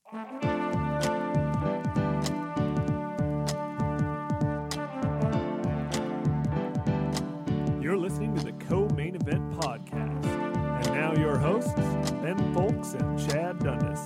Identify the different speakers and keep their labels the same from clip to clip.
Speaker 1: You're listening to the Co-Main Event Podcast. And now your hosts, Ben Folks and Chad Dundas.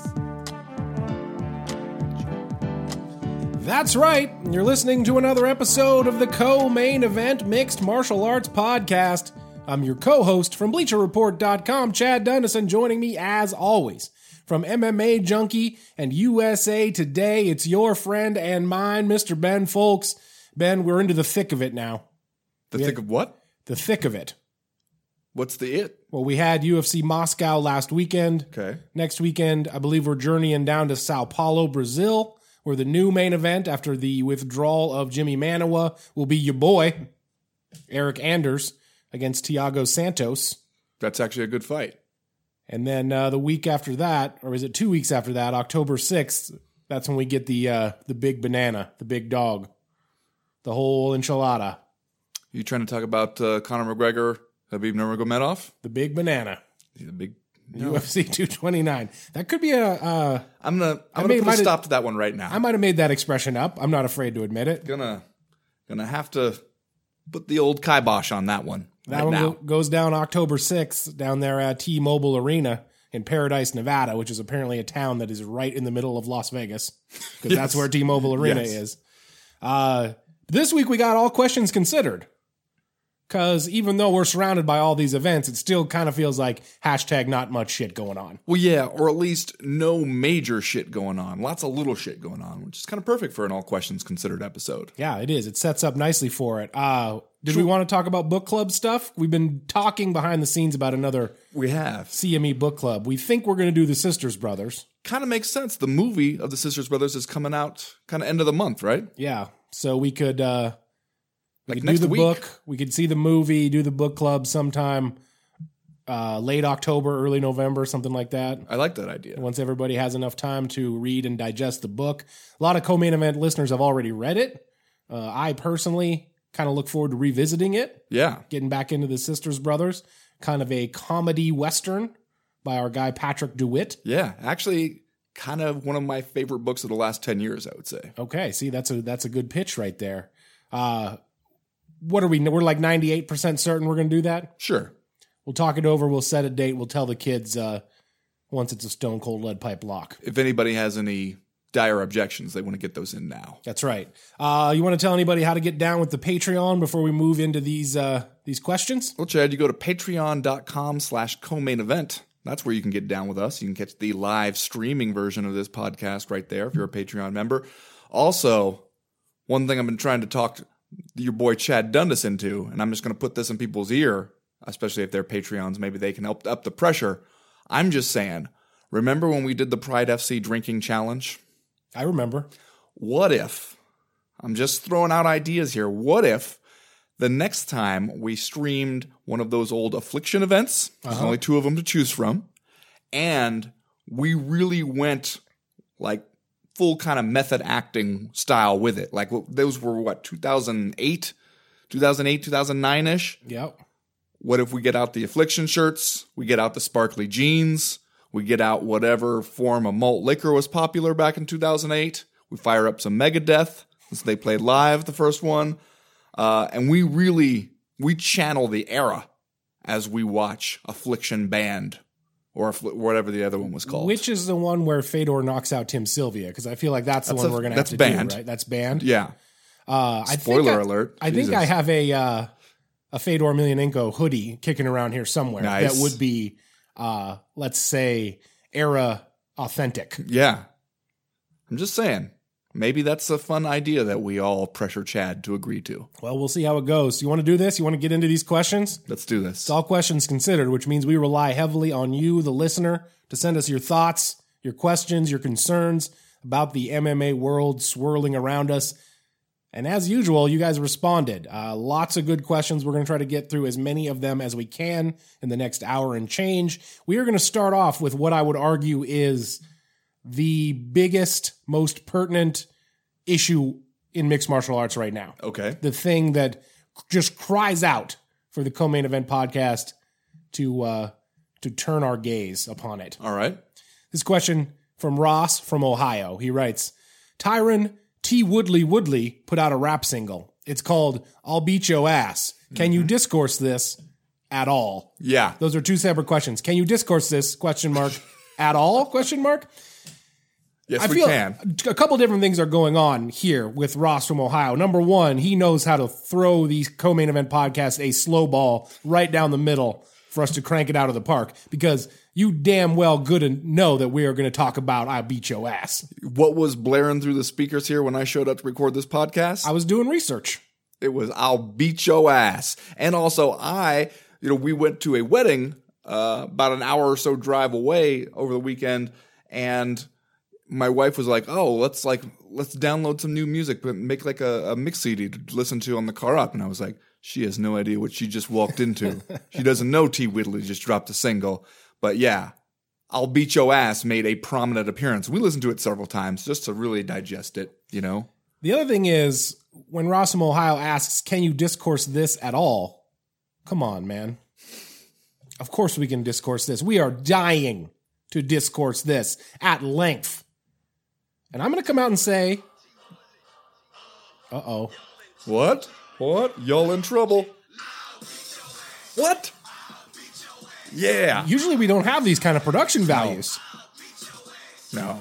Speaker 2: That's right. You're listening to another episode of the Co-Main Event Mixed Martial Arts Podcast. I'm your co-host from BleacherReport.com, Chad Dundas, and joining me as always from MMA Junkie and USA Today, it's your friend and mine, Mr. Ben Folks. Ben, we're into the thick of it now.
Speaker 3: The thick of what?
Speaker 2: The thick of it.
Speaker 3: What's the it?
Speaker 2: Well, we had UFC Moscow last weekend.
Speaker 3: Okay.
Speaker 2: Next weekend, I believe we're journeying down to Sao Paulo, Brazil, where the new main event after the withdrawal of Jimmy Manuwa will be your boy, Eric Anders, against Thiago Santos.
Speaker 3: That's actually a good fight.
Speaker 2: And then the week after that, or is it 2 weeks after that, October 6th, that's when we get the big banana, the big dog, the whole enchilada.
Speaker 3: You trying to talk about Conor McGregor, Khabib Nurmagomedov?
Speaker 2: The big banana.
Speaker 3: The big
Speaker 2: UFC 229. That could be a...
Speaker 3: I'm gonna put a stop to that one right now.
Speaker 2: I might have made that expression up. I'm not afraid to admit it.
Speaker 3: Gonna have to put the old kibosh on that one.
Speaker 2: That one goes down October 6th down there at T-Mobile Arena in Paradise, Nevada, which is apparently a town that is right in the middle of Las Vegas, because that's where T-Mobile Arena is. This week we got all questions considered, because even though we're surrounded by all these events, it still kind of feels like hashtag not much shit going on.
Speaker 3: Well, yeah, or at least no major shit going on. Lots of little shit going on, which is kind of perfect for an all questions considered episode.
Speaker 2: Yeah, it is. It sets up nicely for it. Did we want to talk about book club stuff? We've been talking behind the scenes about another CME book club. We think we're going to do the Sisters Brothers.
Speaker 3: Kind of makes sense. The movie of the Sisters Brothers is coming out kind of end of the month, right?
Speaker 2: Yeah. So we could do
Speaker 3: next
Speaker 2: the
Speaker 3: week.
Speaker 2: book. We could see the movie, do the book club sometime late October, early November, something like that.
Speaker 3: I like that idea.
Speaker 2: Once everybody has enough time to read and digest the book. A lot of Co-Main Event listeners have already read it. I personally kind of look forward to revisiting it.
Speaker 3: Yeah.
Speaker 2: Getting back into the Sisters Brothers. Kind of a comedy western by our guy Patrick DeWitt.
Speaker 3: Yeah. Actually, kind of one of my favorite books of the last 10 years, I would say.
Speaker 2: Okay. See, that's a good pitch right there. What are we? We're like 98% certain we're going to do that?
Speaker 3: Sure.
Speaker 2: We'll talk it over. We'll set a date. We'll tell the kids once it's a stone cold lead pipe lock.
Speaker 3: If anybody has any dire objections, they want to get those in now.
Speaker 2: That's right. You want to tell anybody how to get down with the Patreon before we move into these questions?
Speaker 3: Well, Chad, you go to patreon.com/co-main event. That's where you can get down with us. You can catch the live streaming version of this podcast right there if you're a Patreon member. Also, one thing I've been trying to talk your boy Chad Dundas into, and I'm just going to put this in people's ear, especially if they're Patreons, maybe they can help up the pressure. I'm just saying, remember when we did the Pride FC drinking challenge?
Speaker 2: I remember.
Speaker 3: What if, I'm just throwing out ideas here, what if the next time we streamed one of those old Affliction events, there's only 2 of them to choose from, and we really went like full kind of method acting style with it. Like those were what, 2008, 2009-ish?
Speaker 2: Yep.
Speaker 3: What if we get out the Affliction shirts, we get out the sparkly jeans, we get out whatever form of malt liquor was popular back in 2008. We fire up some Megadeth, since they played live the first one. And we channel the era as we watch Affliction Band, or whatever the other one was called.
Speaker 2: Which is the one where Fedor knocks out Tim Sylvia? Because I feel like that's the one we're going to have to
Speaker 3: banned.
Speaker 2: do, right? That's banned?
Speaker 3: Yeah. Spoiler alert.
Speaker 2: I think I have a Fedor Emelianenko hoodie kicking around here somewhere.
Speaker 3: Nice.
Speaker 2: That would be, let's say, era authentic.
Speaker 3: Yeah. I'm just saying. Maybe that's a fun idea that we all pressure Chad to agree to.
Speaker 2: Well, we'll see how it goes. You want to do this? You want to get into these questions?
Speaker 3: Let's do this.
Speaker 2: It's all questions considered, which means we rely heavily on you, the listener, to send us your thoughts, your questions, your concerns about the MMA world swirling around us. And as usual, you guys responded. Lots of good questions. We're going to try to get through as many of them as we can in the next hour and change. We are going to start off with what I would argue is the biggest, most pertinent issue in mixed martial arts right now.
Speaker 3: Okay.
Speaker 2: The thing that just cries out for the Co-Main Event podcast to turn our gaze upon it.
Speaker 3: All right.
Speaker 2: This question from Ross from Ohio. He writes, Tyron T. Woodley put out a rap single. It's called I'll Beat Yo' Ass. Can you discourse this at all?
Speaker 3: Yeah.
Speaker 2: Those are two separate questions. Can you discourse this, question mark, at all, question mark?
Speaker 3: Yes, we can.
Speaker 2: A couple different things are going on here with Ross from Ohio. Number one, he knows how to throw these co-main event podcasts a slow ball right down the middle for us to crank it out of the park, because you damn well good and know that we are going to talk about I Beat Yo' Ass.
Speaker 3: What was blaring through the speakers here when I showed up to record this podcast?
Speaker 2: I was doing research.
Speaker 3: It was I'll beat your ass. And also we went to a wedding about an hour or so drive away over the weekend, and my wife was like, "Oh, let's download some new music, but make like a mix CD to listen to on the car up." And I was like, she has no idea what she just walked into. She doesn't know T. Whitley just dropped a single. But yeah, I'll Beat Yo' Ass made a prominent appearance. We listened to it several times just to really digest it, you know?
Speaker 2: The other thing is, when Ross from Ohio asks, can you discourse this at all? Come on, man. Of course we can discourse this. We are dying to discourse this at length. And I'm going to come out and say, uh-oh.
Speaker 3: What? Y'all in trouble. What? Yeah.
Speaker 2: Usually we don't have these kind of production values.
Speaker 3: No.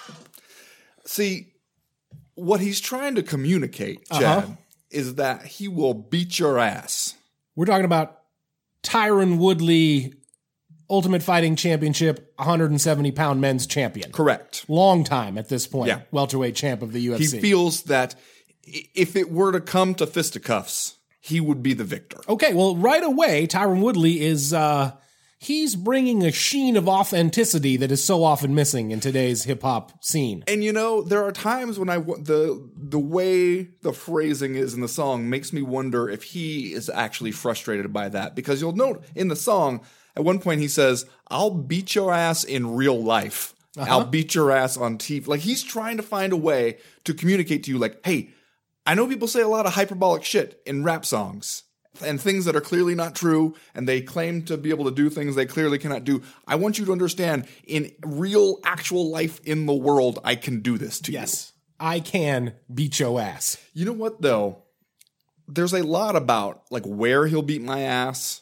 Speaker 3: See, what he's trying to communicate, Chad, is that he will beat your ass.
Speaker 2: We're talking about Tyron Woodley, Ultimate Fighting Championship, 170-pound men's champion.
Speaker 3: Correct.
Speaker 2: Long time at this point.
Speaker 3: Yeah.
Speaker 2: Welterweight champ of the UFC.
Speaker 3: He feels that if it were to come to fisticuffs, he would be the victor.
Speaker 2: Okay, well, right away, Tyron Woodley is... he's bringing a sheen of authenticity that is so often missing in today's hip-hop scene.
Speaker 3: And, there are times when the way the phrasing is in the song makes me wonder if he is actually frustrated by that. Because you'll note in the song, at one point he says, I'll beat your ass in real life. I'll beat your ass on TV. Like, he's trying to find a way to communicate to you, like, hey, I know people say a lot of hyperbolic shit in rap songs and things that are clearly not true, and they claim to be able to do things they clearly cannot do. I want you to understand, in real, actual life in the world, I can do this to you.
Speaker 2: Yes, I can beat your ass.
Speaker 3: You know what, though? There's a lot about, like, where he'll beat my ass,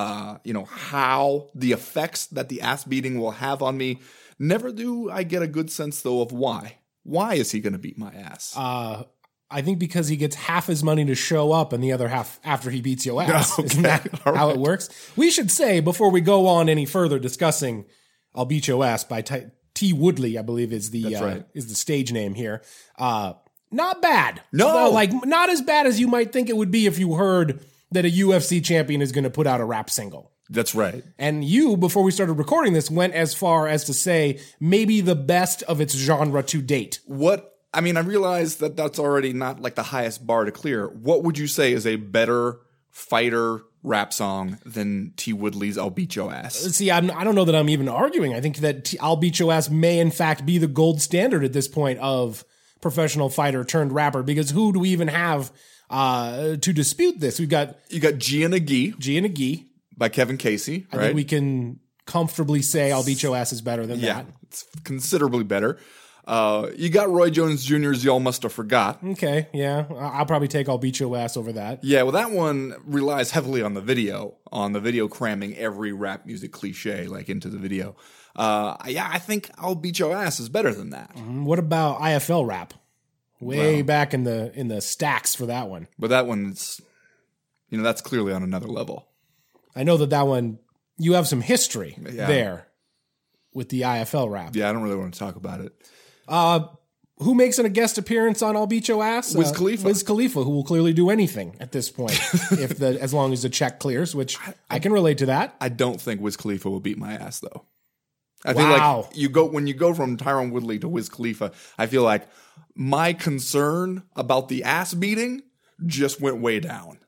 Speaker 3: how the effects that the ass beating will have on me. Never do I get a good sense, though, of why. Why is he going to beat my ass?
Speaker 2: I think because he gets half his money to show up and the other half after he beats your ass.
Speaker 3: Okay.
Speaker 2: Isn't that how it works? We should say, before we go on any further discussing I'll Beat Your Ass by T. Woodley, I believe is the is the stage name here. Not bad.
Speaker 3: No.
Speaker 2: Not as bad as you might think it would be if you heard that a UFC champion is going to put out a rap single.
Speaker 3: That's right.
Speaker 2: And you, before we started recording this, went as far as to say maybe the best of its genre to date.
Speaker 3: I realize that that's already not like the highest bar to clear. What would you say is a better fighter rap song than T. Woodley's I'll Beat Your Ass?
Speaker 2: See, I don't know that I'm even arguing. I think that I'll Beat Your Ass may in fact be the gold standard at this point of professional fighter turned rapper, because who do we even have to dispute this? You got
Speaker 3: Gianna
Speaker 2: Gee
Speaker 3: by Kevin Casey, right?
Speaker 2: I think we can comfortably say I'll Beat Your Ass is better than that.
Speaker 3: It's considerably better. You got Roy Jones Jr.'s Y'all Must Have Forgot.
Speaker 2: Okay, yeah. I'll probably take I'll Beat Your Ass over that.
Speaker 3: Yeah, well, that one relies heavily on the video cramming every rap music cliche like into the video. I think I'll Beat Your Ass is better than that.
Speaker 2: What about IFL rap? Way back in the stacks for that one.
Speaker 3: But that one's, that's clearly on another level.
Speaker 2: I know that one, you have some history there with the IFL rap.
Speaker 3: Yeah, I don't really want to talk about it.
Speaker 2: Who makes a guest appearance on I'll Beat Your Ass?
Speaker 3: Wiz Khalifa.
Speaker 2: Wiz Khalifa, who will clearly do anything at this point, as long as the check clears, which I can relate to that.
Speaker 3: I don't think Wiz Khalifa will beat my ass, though. I feel like when you go from Tyron Woodley to Wiz Khalifa, I feel like my concern about the ass beating just went way down.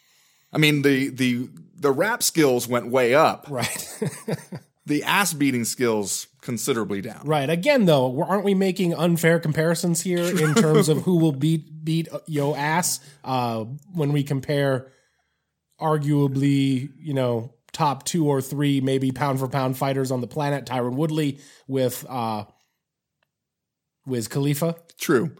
Speaker 3: The rap skills went way up.
Speaker 2: Right.
Speaker 3: The ass beating skills considerably down.
Speaker 2: Right. Again, though, aren't we making unfair comparisons here in terms of who will beat yo ass when we compare arguably, top 2 or 3, maybe pound for pound fighters on the planet, Tyron Woodley with Wiz Khalifa.
Speaker 3: True.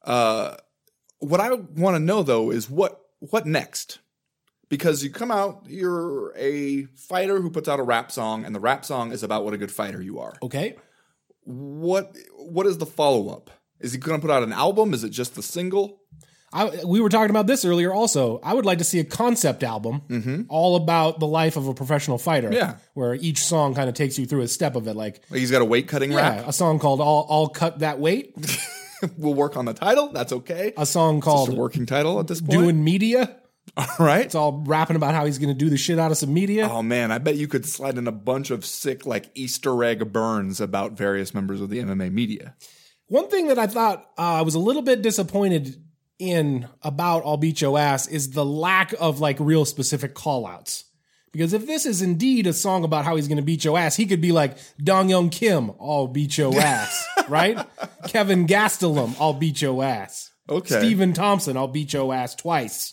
Speaker 3: What I want to know, though, is what next? Because you come out, you're a fighter who puts out a rap song, and the rap song is about what a good fighter you are.
Speaker 2: Okay.
Speaker 3: What is the follow-up? Is he going to put out an album? Is it just the single?
Speaker 2: We were talking about this earlier also. I would like to see a concept album all about the life of a professional fighter.
Speaker 3: Yeah.
Speaker 2: Where each song kind of takes you through a step of it. Like
Speaker 3: He's got a weight-cutting rap?
Speaker 2: a song called I'll Cut That Weight.
Speaker 3: We'll work on the title. That's okay.
Speaker 2: A song
Speaker 3: Just
Speaker 2: called
Speaker 3: a working title at this point.
Speaker 2: Doing Media.
Speaker 3: All right.
Speaker 2: It's all rapping about how he's going to do the shit out of some media.
Speaker 3: Oh, man. I bet you could slide in a bunch of sick, like, Easter egg burns about various members of the MMA media.
Speaker 2: One thing that I thought I was a little bit disappointed in about I'll Beat Yo' Ass is the lack of like real specific call outs. Because if this is indeed a song about how he's going to beat your ass, he could be like Dong Young Kim, I'll beat your ass, right? Kevin Gastelum, I'll beat your ass.
Speaker 3: Okay.
Speaker 2: Stephen Thompson, I'll beat your ass twice.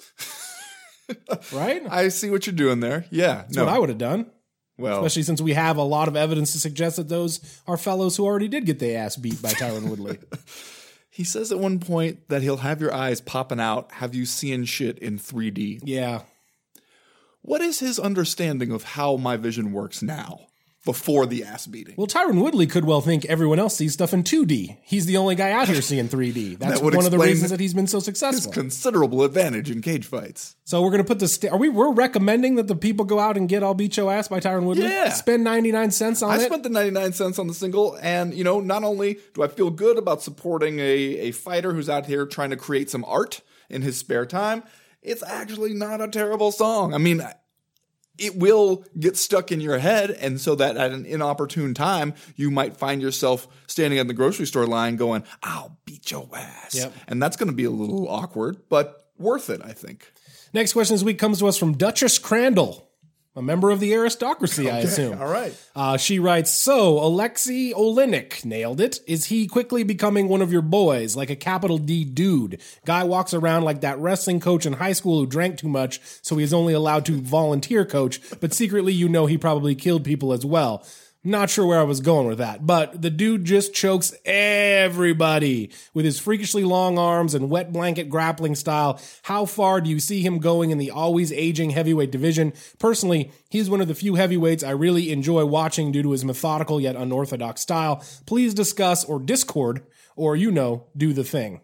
Speaker 2: Right?
Speaker 3: I see what you're doing there. Yeah.
Speaker 2: That's what I would have done.
Speaker 3: Well,
Speaker 2: Especially since we have a lot of evidence to suggest that those are fellows who already did get their ass beat by Tyron Woodley.
Speaker 3: he says at one point that he'll have your eyes popping out, have you seeing shit in 3D.
Speaker 2: Yeah.
Speaker 3: What is his understanding of how my vision works now, before the ass beating?
Speaker 2: Well, Tyron Woodley could well think everyone else sees stuff in 2D. He's the only guy out here seeing 3D. That's
Speaker 3: would
Speaker 2: one of the
Speaker 3: explain
Speaker 2: reasons that he's been so
Speaker 3: His
Speaker 2: successful.
Speaker 3: considerable advantage in cage fights.
Speaker 2: So we're going to put this. We're recommending that the people go out and get I'll Beat Your Ass by Tyron Woodley?
Speaker 3: Yeah.
Speaker 2: Spend 99 cents on
Speaker 3: I
Speaker 2: it?
Speaker 3: spent the 99 cents on the single, and, you know, not only do I feel good about supporting a fighter who's out here trying to create some art in his spare time, it's actually not a terrible song. I mean, it will get stuck in your head, and so that at an inopportune time, you might find yourself standing at the grocery store line going, I'll beat your ass.
Speaker 2: Yep.
Speaker 3: And that's going to be a little awkward, but worth it, I think.
Speaker 2: Next question this week comes to us from Duchess Crandall, a member of the aristocracy, I assume.
Speaker 3: All right.
Speaker 2: She writes, so Alexei Oleinik, nailed it. Is he quickly becoming one of your boys, like a capital D dude? Guy walks around like that wrestling coach in high school who drank too much, so he is only allowed to volunteer coach, but secretly you know he probably killed people as well. Not sure where I was going with that, but the dude just chokes everybody with his freakishly long arms and wet blanket grappling style. How far do you see him going in the always aging heavyweight division? Personally, he's one of the few heavyweights I really enjoy watching due to his methodical yet unorthodox style. Please discuss or Discord or, you know, do the thing.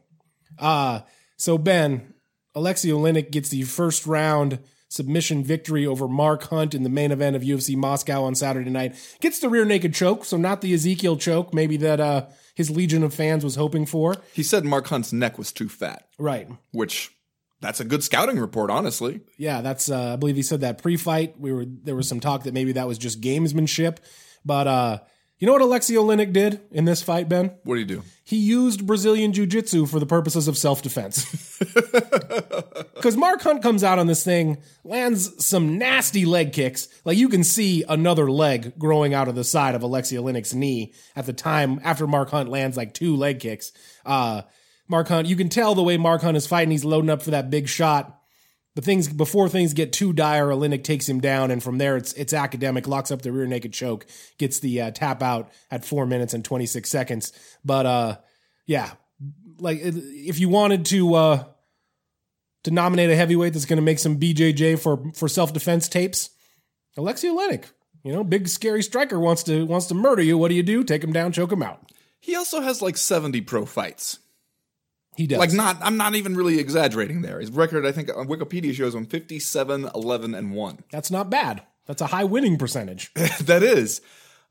Speaker 2: So Ben, Alexei Oleinik gets the first round submission victory over Mark Hunt in the main event of UFC Moscow on Saturday night. Gets the rear naked choke, so not the Ezekiel choke, maybe that his legion of fans was hoping for.
Speaker 3: He said Mark Hunt's neck was too fat.
Speaker 2: Right.
Speaker 3: Which, that's a good scouting report, honestly.
Speaker 2: Yeah, that's I believe he said that pre-fight. There was some talk that maybe that was just gamesmanship. But you know what Alexei Oleinik did in this fight, Ben?
Speaker 3: What do you do?
Speaker 2: He used Brazilian Jiu-Jitsu for the purposes of self-defense. Because Mark Hunt comes out on this thing, lands some nasty leg kicks. Like, you can see another leg growing out of the side of Alexei Oleinik's knee at the time after Mark Hunt lands like 2 leg kicks. Mark Hunt, you can tell the way Mark Hunt is fighting. He's loading up for that big shot. But before things get too dire, Oleinik takes him down, and from there it's academic, locks up the rear naked choke, gets the tap out at 4 minutes and 26 seconds. But yeah, like if you wanted to nominate a heavyweight that's going to make some BJJ for self-defense tapes, Alexei Oleinik, you know, big scary striker wants to murder you. What do? Take him down, choke him out.
Speaker 3: He also has like 70 pro fights.
Speaker 2: He does.
Speaker 3: Like I'm not even really exaggerating there. His record, I think, on Wikipedia shows him 57, 11, and 1.
Speaker 2: That's not bad. That's a high winning percentage.
Speaker 3: That is.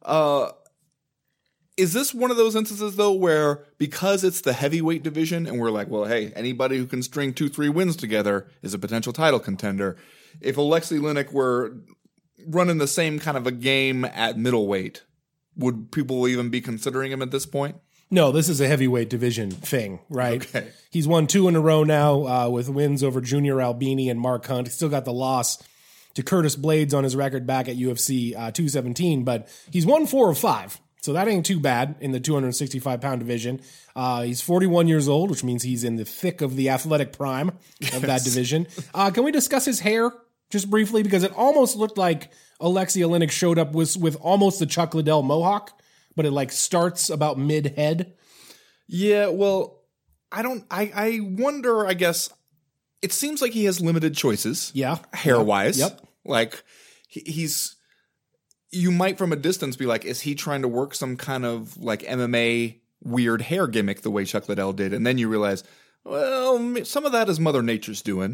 Speaker 3: Is this one of those instances, though, where because it's the heavyweight division and we're like, well, hey, anybody who can string 2-3 wins together is a potential title contender. If Alexei Oleinik were running the same kind of a game at middleweight, would people even be considering him at this point?
Speaker 2: No, this is a heavyweight division thing, right?
Speaker 3: Okay.
Speaker 2: He's won 2 in a row now with wins over Junior Albini and Mark Hunt. He's still got the loss to Curtis Blades on his record back at UFC 217, but he's won 4 of 5. So that ain't too bad in the 265-pound division. He's 41 years old, which means he's in the thick of the athletic prime of that division. Can we discuss his hair just briefly? Because it almost looked like Alexei Oleinik showed up with almost the Chuck Liddell mohawk, but it like starts about mid-head.
Speaker 3: Yeah, well, I wonder, I guess, it seems like he has limited choices.
Speaker 2: Yeah.
Speaker 3: Hair-wise.
Speaker 2: Yep.
Speaker 3: Like, he's, you might from a distance be like, is he trying to work some kind of like MMA weird hair gimmick the way Chuck Liddell did? And then you realize, well, some of that is Mother Nature's doing.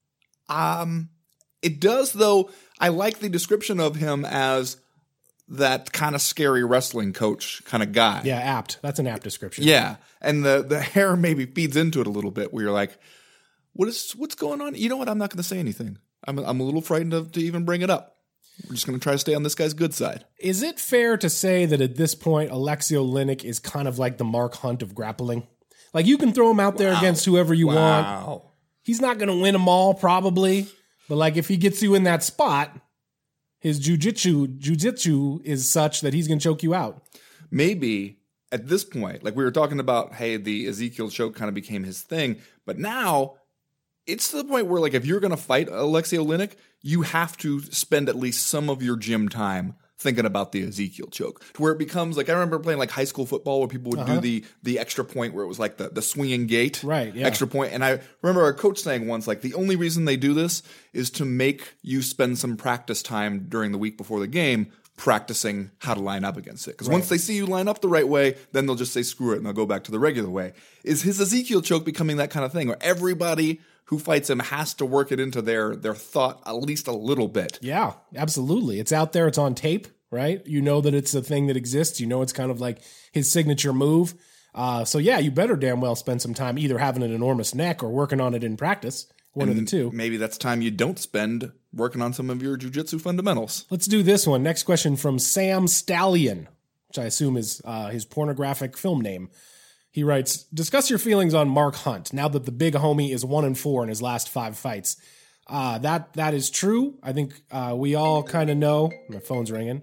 Speaker 3: It does, though. I like the description of him as that kind of scary wrestling coach kind of guy.
Speaker 2: Yeah, apt. That's an apt description.
Speaker 3: Yeah. And the hair maybe feeds into it a little bit where you're like, what's going on? You know what? I'm not going to say anything. I'm a little frightened to even bring it up. We're just going to try to stay on this guy's good side.
Speaker 2: Is it fair to say that at this point, Alexei Oleinik is kind of like the Mark Hunt of grappling? Like, you can throw him out there against whoever you want. He's not going to win them all, probably. But, like, if he gets you in that spot, his jujitsu is such that he's going to choke you out.
Speaker 3: Maybe at this point, like we were talking about, hey, the Ezekiel choke kind of became his thing. But now it's to the point where, like, if you're going to fight Alexei Oleinik, you have to spend at least some of your gym time thinking about the Ezekiel choke, to where it becomes like, I remember playing like high school football where people would do the extra point where it was like the swinging gate,
Speaker 2: right? Yeah.
Speaker 3: Extra point. And I remember our coach saying once, like, the only reason they do this is to make you spend some practice time during the week before the game practicing how to line up against it. Because once they see you line up the right way, then they'll just say, screw it, and they'll go back to the regular way. Is his Ezekiel choke becoming that kind of thing where everybody who fights him has to work it into their thought at least a little bit?
Speaker 2: Yeah, absolutely. It's out there. It's on tape, right? You know that it's a thing that exists. You know it's kind of like his signature move. So yeah, you better damn well spend some time either having an enormous neck or working on it in practice. One of the two.
Speaker 3: Maybe that's time you don't spend working on some of your jiu-jitsu fundamentals.
Speaker 2: Let's do this one. Next question from Sam Stallion, which I assume is his pornographic film name. He writes, discuss your feelings on Mark Hunt now that the big homie is 1-4 in his last 5 fights. That is true. I think we all kind of know. My phone's ringing.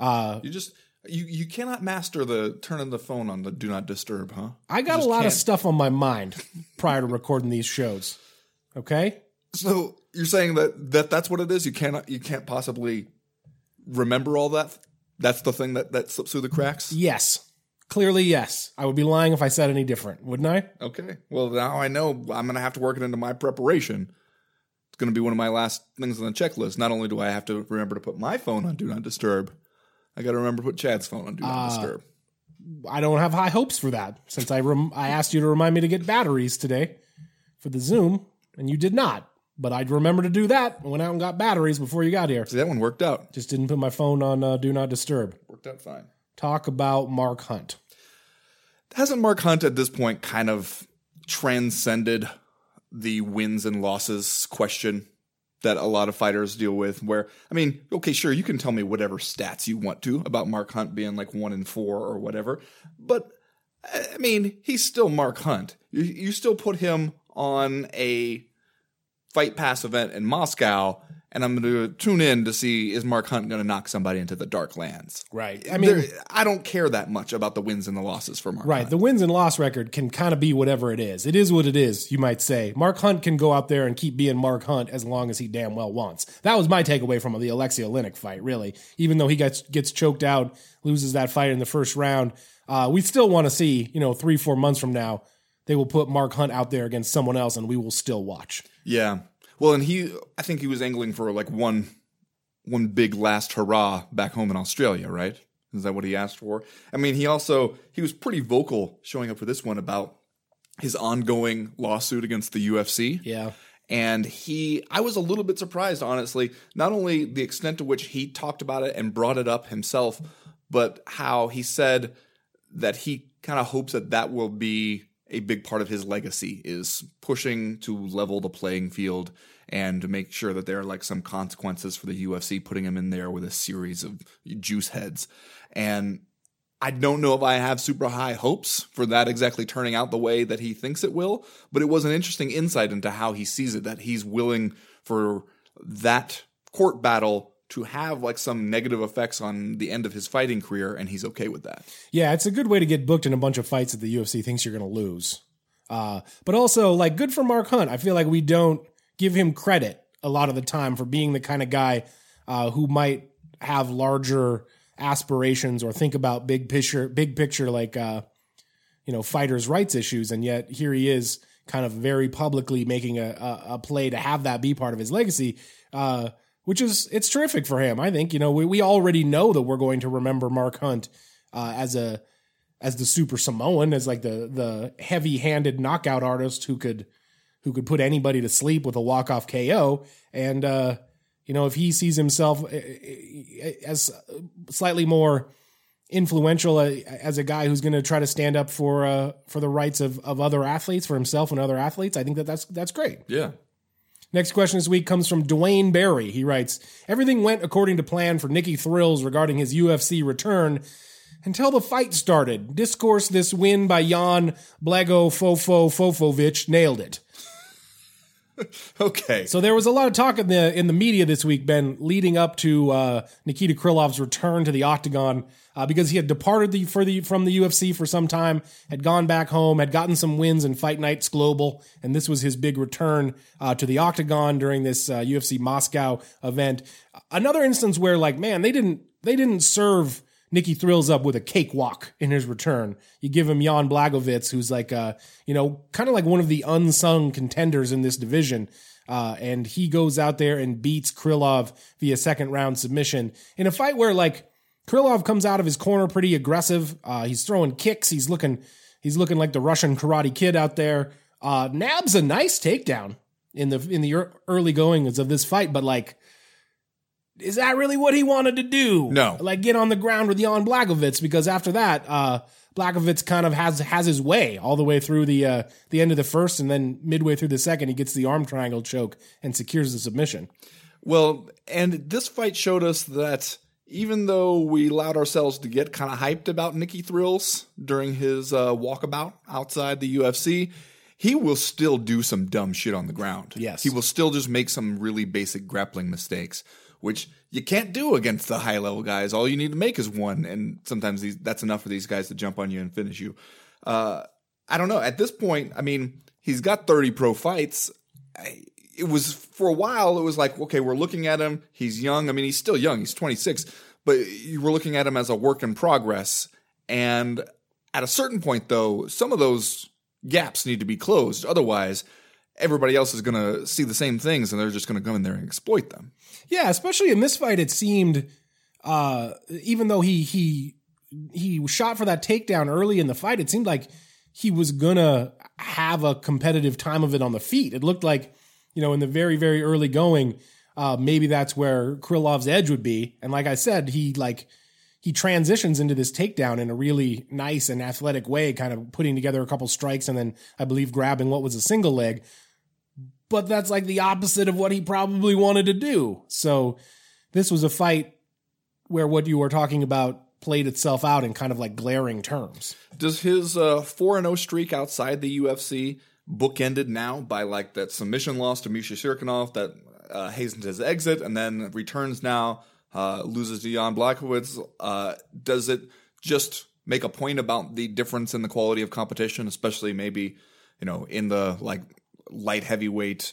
Speaker 3: You cannot master the turning the phone on the do not disturb, huh?
Speaker 2: I got a lot of stuff on my mind prior to recording these shows. Okay?
Speaker 3: So you're saying that's what it is? You can't possibly remember all that? That's the thing that slips through the cracks?
Speaker 2: Yes. Clearly, yes. I would be lying if I said any different, wouldn't I?
Speaker 3: Okay. Well, now I know I'm going to have to work it into my preparation. It's going to be one of my last things on the checklist. Not only do I have to remember to put my phone on Do Not Disturb, I got to remember to put Chad's phone on Do Not Disturb.
Speaker 2: I don't have high hopes for that, since I asked you to remind me to get batteries today for the Zoom, and you did not. But I'd remember to do that. I went out and got batteries before you got here.
Speaker 3: See, that one worked out.
Speaker 2: Just didn't put my phone on Do Not Disturb.
Speaker 3: Worked out fine.
Speaker 2: Talk about Mark Hunt.
Speaker 3: Hasn't Mark Hunt at this point kind of transcended the wins and losses question that a lot of fighters deal with? Where, I mean, okay, sure, you can tell me whatever stats you want to about Mark Hunt being like 1-4 or whatever, but I mean, he's still Mark Hunt. You still put him on a Fight Pass event in Moscow, and I'm going to tune in to see, is Mark Hunt going to knock somebody into the dark lands?
Speaker 2: Right. I mean,
Speaker 3: I don't care that much about the wins and the losses for Mark Hunt.
Speaker 2: Right. The wins and loss record can kind of be whatever it is. It is what it is, you might say. Mark Hunt can go out there and keep being Mark Hunt as long as he damn well wants. That was my takeaway from the Alexei Oleinik fight, really. Even though he gets choked out, loses that fight in the first round, we still want to see, 3-4 months from now, they will put Mark Hunt out there against someone else and we will still watch.
Speaker 3: Yeah. Well, and I think he was angling for like one big last hurrah back home in Australia, right? Is that what he asked for? I mean, he was pretty vocal showing up for this one about his ongoing lawsuit against the UFC.
Speaker 2: Yeah.
Speaker 3: And I was a little bit surprised, honestly, not only the extent to which he talked about it and brought it up himself, but how he said that he kind of hopes that will be a big part of his legacy, is pushing to level the playing field and to make sure that there are like some consequences for the UFC, putting him in there with a series of juice heads. And I don't know if I have super high hopes for that exactly turning out the way that he thinks it will, but it was an interesting insight into how he sees it, that he's willing for that court battle to have like some negative effects on the end of his fighting career, and he's okay with that.
Speaker 2: Yeah, it's a good way to get booked in a bunch of fights that the UFC thinks you're going to lose. But also, like, good for Mark Hunt. I feel like we don't give him credit a lot of the time for being the kind of guy who might have larger aspirations or think about big picture like fighters' rights issues, and yet here he is, kind of very publicly making a play to have that be part of his legacy, which is, it's terrific for him. I think, we already know that we're going to remember Mark Hunt as the Super Samoan, as like the heavy-handed knockout artist who could put anybody to sleep with a walk-off KO. And if he sees himself as slightly more influential as a guy who's going to try to stand up for the rights of other athletes, for himself and other athletes, I think that's great.
Speaker 3: Yeah.
Speaker 2: Next question this week comes from Dwayne Barry. He writes, everything went according to plan for Nicky Thrills regarding his UFC return until the fight started. Discourse this win by Jan Blachowicz nailed it.
Speaker 3: Okay.
Speaker 2: So there was a lot of talk in the media this week, Ben, leading up to Nikita Krylov's return to the octagon, because he had departed from the UFC for some time, had gone back home, had gotten some wins in Fight Nights Global, and this was his big return to the octagon during this UFC Moscow event. Another instance where, like, man, they didn't serve Nicky Thrills up with a cakewalk in his return. You give him Jan Blachowicz, who's like, kind of like one of the unsung contenders in this division. And he goes out there and beats Krylov via second round submission in a fight where, like, Krylov comes out of his corner pretty aggressive. He's throwing kicks. He's looking like the Russian Karate Kid out there. Nabs a nice takedown in the early goings of this fight, but, like, is that really what he wanted to do?
Speaker 3: No.
Speaker 2: Like, get on the ground with Jan Blachowicz, because after that, Blachowicz kind of has his way all the way through the end of the first, and then midway through the second, he gets the arm triangle choke and secures the submission.
Speaker 3: Well, and this fight showed us that even though we allowed ourselves to get kind of hyped about Nicky Thrills during his walkabout outside the UFC, he will still do some dumb shit on the ground.
Speaker 2: Yes.
Speaker 3: He will still just make some really basic grappling mistakes, which you can't do against the high-level guys. All you need to make is one, and sometimes that's enough for these guys to jump on you and finish you. I don't know. At this point, I mean, he's got 30 pro fights. It was, for a while, it was like, okay, we're looking at him. He's young. I mean, he's still young. He's 26. But you were looking at him as a work in progress. And at a certain point, though, some of those gaps need to be closed. Otherwise, everybody else is going to see the same things, and they're just going to go in there and exploit them.
Speaker 2: Yeah, especially in this fight, it seemed, even though he shot for that takedown early in the fight, it seemed like he was going to have a competitive time of it on the feet. It looked like, in the very, very early going, maybe that's where Krylov's edge would be. And like I said, he transitions into this takedown in a really nice and athletic way, kind of putting together a couple strikes and then, I believe, grabbing what was a single leg. But that's like the opposite of what he probably wanted to do. So this was a fight where what you were talking about played itself out in kind of like glaring terms.
Speaker 3: Does his 4-0 streak outside the UFC bookended now by like that submission loss to Misha Cirkunov that hastened his exit and then returns now, loses to Jan Blachowicz? Does it just make a point about the difference in the quality of competition, especially maybe, in the like light heavyweight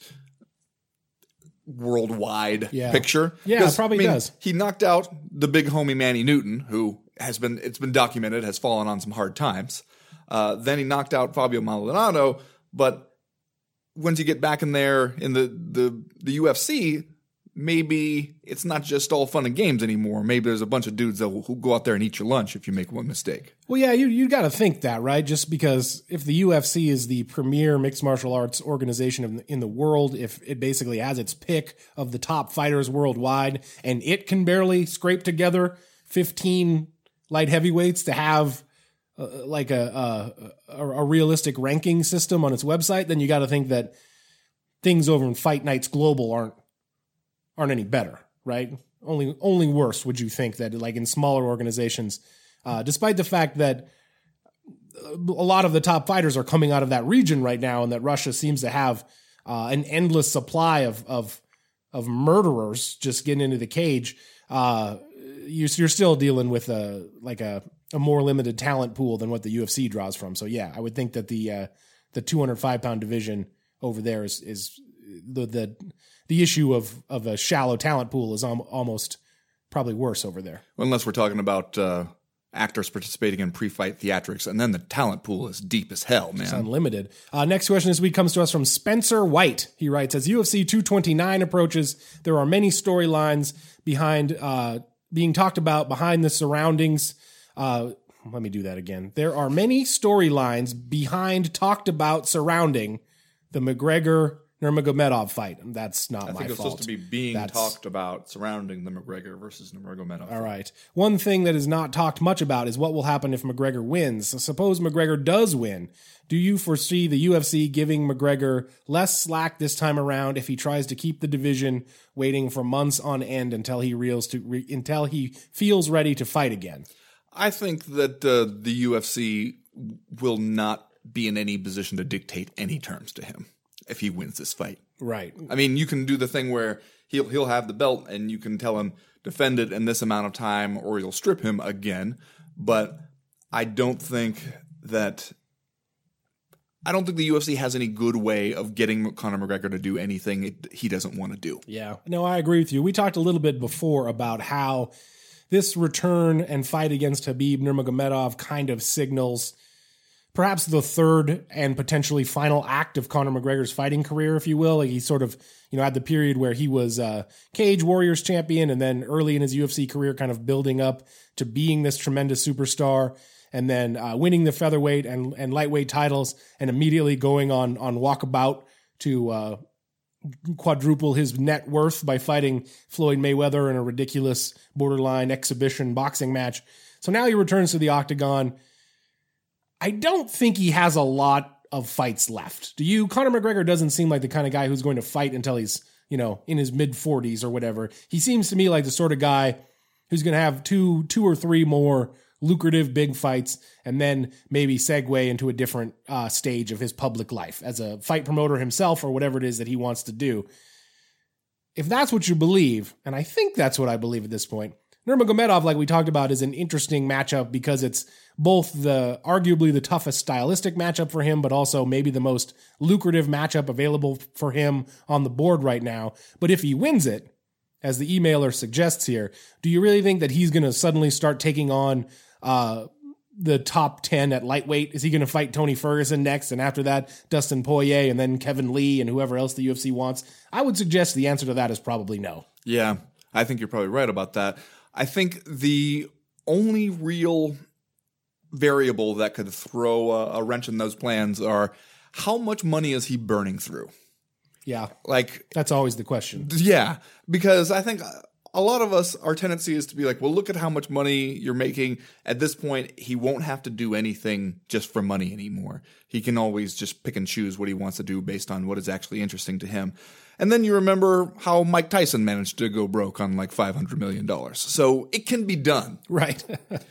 Speaker 3: worldwide picture?
Speaker 2: Yeah, it probably does.
Speaker 3: He knocked out the big homie Manny Newton, who it's been documented, has fallen on some hard times. Then he knocked out Fabio Maldonado, but once you get back in there in the UFC, maybe it's not just all fun and games anymore. Maybe there's a bunch of dudes who go out there and eat your lunch if you make one mistake.
Speaker 2: Well, yeah, you got to think that, right? Just because if the UFC is the premier mixed martial arts organization in the world, if it basically has its pick of the top fighters worldwide, and it can barely scrape together 15 light heavyweights to have like a realistic ranking system on its website, then you got to think that things over in Fight Nights Global aren't any better, right? Only worse, would you think, that like in smaller organizations, despite the fact that a lot of the top fighters are coming out of that region right now, and that Russia seems to have an endless supply of murderers just getting into the cage. You're still dealing with a more limited talent pool than what the UFC draws from. So yeah, I would think that the 205-pound division over there is the issue of a shallow talent pool is almost probably worse over there.
Speaker 3: Unless we're talking about actors participating in pre-fight theatrics, and then the talent pool is deep as hell, man.
Speaker 2: It's unlimited. Next question this week comes to us from Spencer White. He writes, as UFC 229 approaches, there are many storylines behind being talked about behind the surroundings. Let me do that again. There are many storylines behind talked about surrounding the McGregor Nurmagomedov fight. That's not my fault.
Speaker 3: I think it's supposed to be being talked about surrounding the McGregor versus Nurmagomedov.
Speaker 2: All right. One thing that is not talked much about is what will happen if McGregor wins. So suppose McGregor does win. Do you foresee the UFC giving McGregor less slack this time around if he tries to keep the division, waiting for months on end until he until he feels ready to fight again?
Speaker 3: I think that the UFC will not be in any position to dictate any terms to him if he wins this fight.
Speaker 2: Right.
Speaker 3: I mean, you can do the thing where he'll have the belt and you can tell him defend it in this amount of time or you'll strip him again. But I don't think the UFC has any good way of getting Conor McGregor to do anything he doesn't want to do.
Speaker 2: Yeah. No, I agree with you. We talked a little bit before about how this return and fight against Khabib Nurmagomedov kind of signals perhaps the third and potentially final act of Conor McGregor's fighting career, if you will. Like he sort of, had the period where he was Cage Warriors champion and then early in his UFC career kind of building up to being this tremendous superstar and then winning the featherweight and lightweight titles and immediately going on walkabout to quadruple his net worth by fighting Floyd Mayweather in a ridiculous borderline exhibition boxing match. So now he returns to the octagon. I don't think he has a lot of fights left. Do you? Conor McGregor doesn't seem like the kind of guy who's going to fight until he's, in his mid-40s or whatever. He seems to me like the sort of guy who's going to have two or three more lucrative big fights and then maybe segue into a different stage of his public life as a fight promoter himself or whatever it is that he wants to do. If that's what you believe, and I think that's what I believe at this point, Nurmagomedov, like we talked about, is an interesting matchup because it's both arguably the toughest stylistic matchup for him, but also maybe the most lucrative matchup available for him on the board right now. But if he wins it, as the emailer suggests here, do you really think that he's going to suddenly start taking on the top 10 at lightweight? Is he going to fight Tony Ferguson next? And after that, Dustin Poirier and then Kevin Lee and whoever else the UFC wants? I would suggest the answer to that is probably no.
Speaker 3: Yeah, I think you're probably right about that. I think the only real variable that could throw a wrench in those plans are how much money is he burning through?
Speaker 2: Yeah.
Speaker 3: Like,
Speaker 2: that's always the question.
Speaker 3: Yeah, because I think a lot of us, our tendency is to be like, well, look at how much money you're making. At this point, he won't have to do anything just for money anymore. He can always just pick and choose what he wants to do based on what is actually interesting to him. And then you remember how Mike Tyson managed to go broke on like $500 million. So it can be done.
Speaker 2: Right.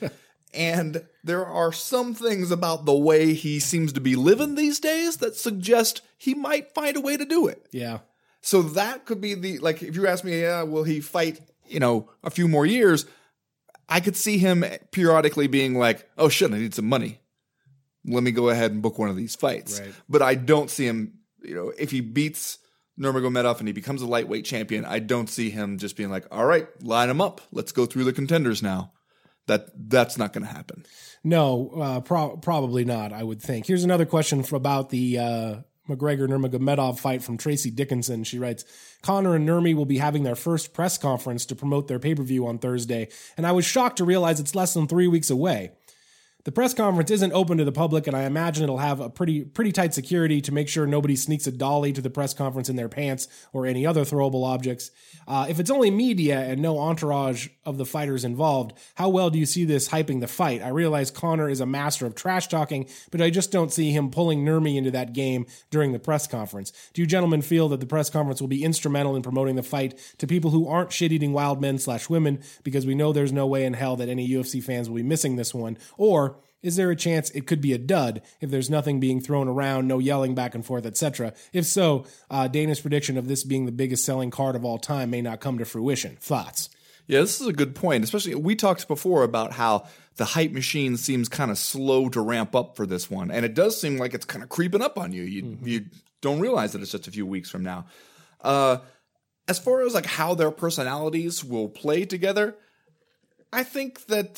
Speaker 3: And there are some things about the way he seems to be living these days that suggest he might find a way to do it.
Speaker 2: Yeah.
Speaker 3: So that could be if you ask me, will he fight, a few more years? I could see him periodically being like, oh shit, I need some money. Let me go ahead and book one of these fights. Right. But I don't see him, if he beats Nurmagomedov and he becomes a lightweight champion, I don't see him just being like, all right, line him up. Let's go through the contenders now. That's not going to happen.
Speaker 2: No, probably not, I would think. Here's another question about the McGregor-Nurmagomedov fight from Tracy Dickinson. She writes, Conor and Nurmi will be having their first press conference to promote their pay-per-view on Thursday, and I was shocked to realize it's less than 3 weeks away. The press conference isn't open to the public, and I imagine it'll have a pretty tight security to make sure nobody sneaks a dolly to the press conference in their pants or any other throwable objects. If it's only media and no entourage of the fighters involved, how well do you see this hyping the fight? I realize Conor is a master of trash talking, but I just don't see him pulling Nurmi into that game during the press conference. Do you gentlemen feel that the press conference will be instrumental in promoting the fight to people who aren't shit-eating wild men / women? Because we know there's no way in hell that any UFC fans will be missing this one. Or is there a chance it could be a dud if there's nothing being thrown around, no yelling back and forth, etc.? If so, Dana's prediction of this being the biggest selling card of all time may not come to fruition. Thoughts?
Speaker 3: Yeah, this is a good point. Especially, we talked before about how the hype machine seems kind of slow to ramp up for this one. And it does seem like it's kind of creeping up on you. You don't realize that it's just a few weeks from now. As far as like how their personalities will play together, I think that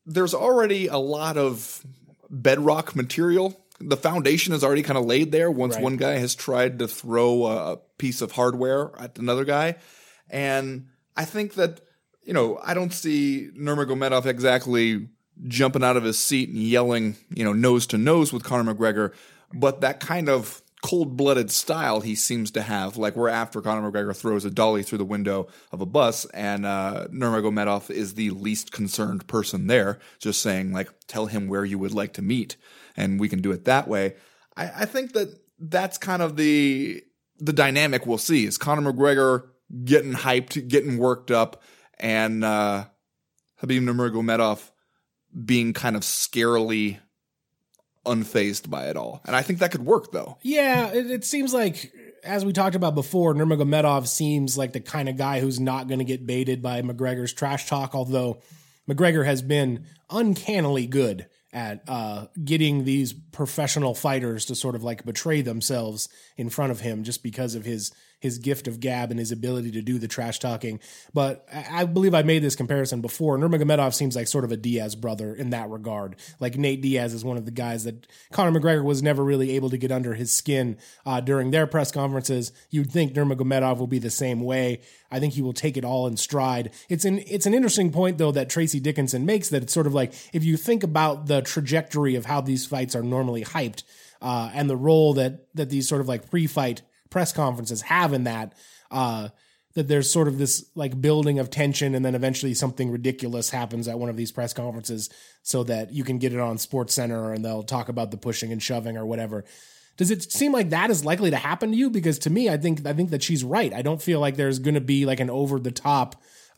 Speaker 3: there's already a lot of bedrock material. The foundation is already kind of laid there once one guy has tried to throw a piece of hardware at another guy. And I think that, I don't see Nurmagomedov exactly jumping out of his seat and yelling, nose to nose with Conor McGregor, but that kind of cold-blooded style he seems to have, like where after Conor McGregor throws a dolly through the window of a bus and Nurmagomedov is the least concerned person there, just saying, like, tell him where you would like to meet, and we can do it that way. I think that that's kind of the dynamic we'll see, is Conor McGregor getting hyped, getting worked up, and Khabib Nurmagomedov being kind of scarily unfazed by it all. And I think that could work, though.
Speaker 2: Yeah, it seems like, as we talked about before, Nurmagomedov seems like the kind of guy who's not going to get baited by McGregor's trash talk, although McGregor has been uncannily good at getting these professional fighters to sort of like betray themselves in front of him just because of his gift of gab and his ability to do the trash talking. But I believe I made this comparison before. Nurmagomedov seems like sort of a Diaz brother in that regard. Like Nate Diaz is one of the guys that Conor McGregor was never really able to get under his skin during their press conferences. You'd think Nurmagomedov will be the same way. I think he will take it all in stride. It's an interesting point, though, that Tracy Dickinson makes, that it's sort of like, if you think about the trajectory of how these fights are normally hyped and the role that these sort of like pre-fight press conferences have in that there's sort of this like building of tension, and then eventually something ridiculous happens at one of these press conferences so that you can get it on SportsCenter and they'll talk about the pushing and shoving or whatever. Does it seem like that is likely to happen to you? Because to me, I think that she's right. I don't feel like there's going to be like an over the top,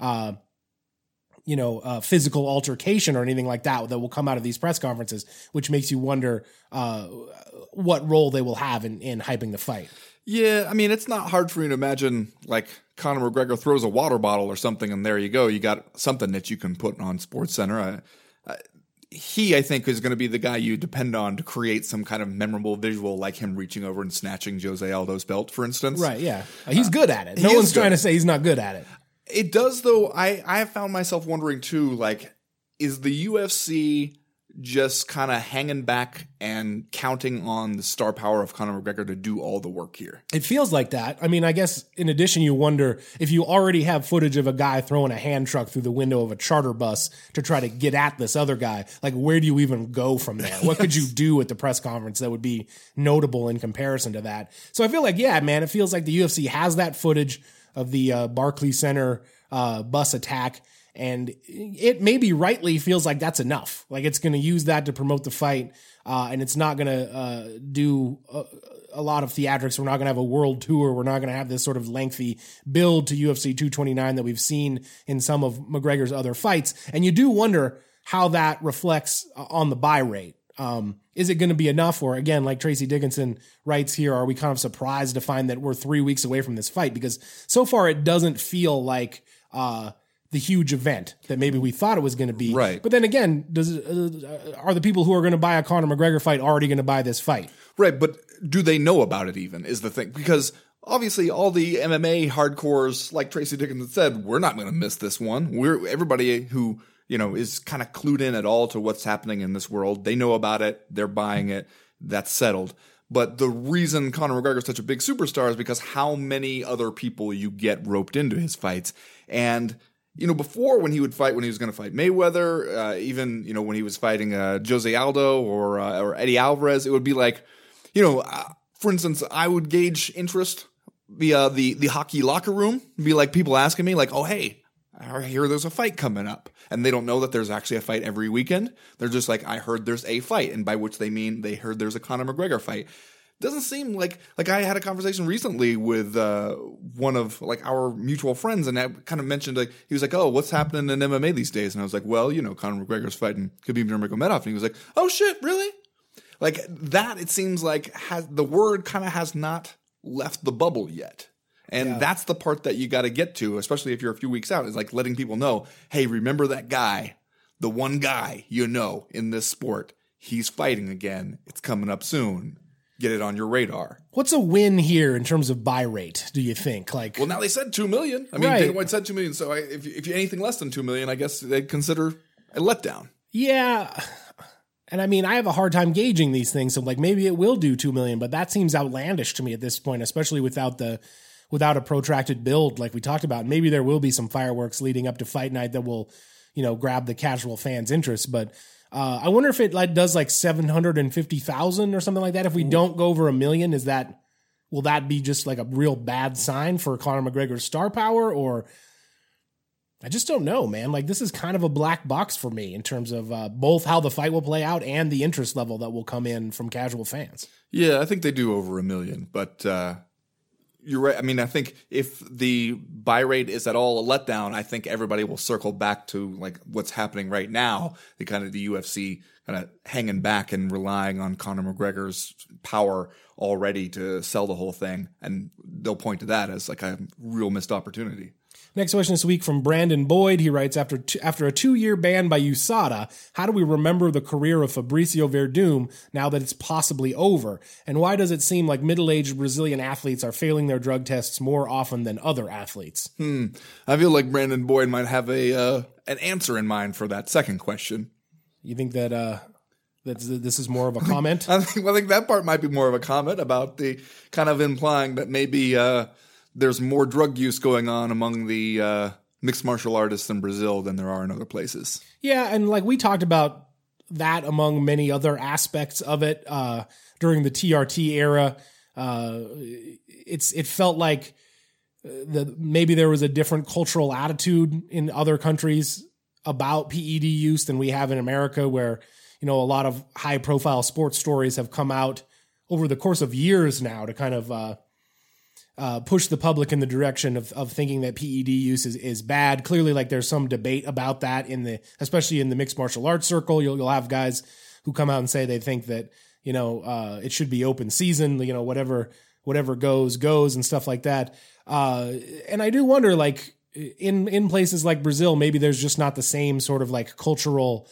Speaker 2: physical altercation or anything like that will come out of these press conferences, which makes you wonder what role they will have in hyping the fight.
Speaker 3: Yeah, I mean, it's not hard for me to imagine, like, Conor McGregor throws a water bottle or something, and there you go. You got something that you can put on SportsCenter. He, I think, is going to be the guy you depend on to create some kind of memorable visual, like him reaching over and snatching Jose Aldo's belt, for instance.
Speaker 2: Right, yeah. He's good at it. No one's trying to say he's not good at it.
Speaker 3: It does, though. I have found myself wondering, too, like, is the UFC just kind of hanging back and counting on the star power of Conor McGregor to do all the work here?
Speaker 2: It feels like that. I mean, I guess in addition, you wonder if you already have footage of a guy throwing a hand truck through the window of a charter bus to try to get at this other guy. Like, where do you even go from there? What could you do at the press conference that would be notable in comparison to that? So I feel like, yeah, man, it feels like the UFC has that footage of the Barclays Center bus attack. And it maybe rightly feels like that's enough. Like it's going to use that to promote the fight, and it's not going to do a lot of theatrics. We're not going to have a world tour. We're not going to have this sort of lengthy build to UFC 229 that we've seen in some of McGregor's other fights. And you do wonder how that reflects on the buy rate. Is it going to be enough? Or again, like Tracy Dickinson writes here, are we kind of surprised to find that we're 3 weeks away from this fight? Because so far it doesn't feel like the huge event that maybe we thought it was going to be.
Speaker 3: Right.
Speaker 2: But then again, are the people who are going to buy a Conor McGregor fight already going to buy this fight?
Speaker 3: Right, but do they know about it even, is the thing? Because obviously all the MMA hardcores, like Tracy Dickinson said, we're not going to miss this one. Everybody who, is kind of clued in at all to what's happening in this world, they know about it, they're buying it, that's settled. But the reason Conor McGregor is such a big superstar is because how many other people you get roped into his fights. And before when he was going to fight Mayweather, even, when he was fighting Jose Aldo or Eddie Alvarez, it would be like, for instance, I would gauge interest via the hockey locker room. It'd be like people asking me like, oh, hey, I hear there's a fight coming up. And they don't know that there's actually a fight every weekend. They're just like, I heard there's a fight. And by which they mean they heard there's a Conor McGregor fight. Doesn't seem like I had a conversation recently with one of like our mutual friends, and I kind of mentioned like he was like, "Oh, what's happening in MMA these days?" And I was like, "Well, Conor McGregor's fighting Khabib Nurmagomedov," and he was like, "Oh shit, really?" Like that, it seems like the word kind of has not left the bubble yet, and that's the part that you got to get to, especially if you're a few weeks out. Is like letting people know, "Hey, remember that guy, the one guy in this sport? He's fighting again. It's coming up soon." Get it on your radar.
Speaker 2: What's a win here in terms of buy rate, do you think?
Speaker 3: Well, now they said 2 million. I mean,
Speaker 2: right.
Speaker 3: Dana White said 2 million. So if you're anything less than 2 million, I guess they'd consider a letdown.
Speaker 2: Yeah. And I mean, I have a hard time gauging these things. So like maybe it will do 2 million, but that seems outlandish to me at this point, especially without a protracted build like we talked about. Maybe there will be some fireworks leading up to fight night that will, grab the casual fans' interest. But I wonder if it does like 750,000 or something like that. If we don't go over 1 million, will that be just like a real bad sign for Conor McGregor's star power? Or I just don't know, man. Like this is kind of a black box for me in terms of both how the fight will play out and the interest level that will come in from casual fans.
Speaker 3: Yeah, I think they do over 1 million, but you're right. I mean, I think if the buy rate is at all a letdown, I think everybody will circle back to like what's happening right now. The UFC kind of hanging back and relying on Conor McGregor's power already to sell the whole thing, and they'll point to that as like a real missed opportunity.
Speaker 2: Next question this week from Brandon Boyd. He writes, after a 2-year ban by USADA, how do we remember the career of Fabricio Verdum now that it's possibly over? And why does it seem like middle-aged Brazilian athletes are failing their drug tests more often than other athletes?
Speaker 3: I feel like Brandon Boyd might have an answer in mind for that second question.
Speaker 2: You think that this is more of a comment?
Speaker 3: I think that part might be more of a comment about the kind of implying that maybe there's more drug use going on among the mixed martial artists in Brazil than there are in other places.
Speaker 2: Yeah, and like we talked about that among many other aspects of it during the TRT era. It felt like maybe there was a different cultural attitude in other countries about PED use than we have in America, where a lot of high profile sports stories have come out over the course of years now to kind of push the public in the direction of thinking that PED use is bad. Clearly, like there's some debate about that especially in the mixed martial arts circle. You'll have guys who come out and say they think that it should be open season. Whatever goes and stuff like that. And I do wonder, like in places like Brazil, maybe there's just not the same sort of like cultural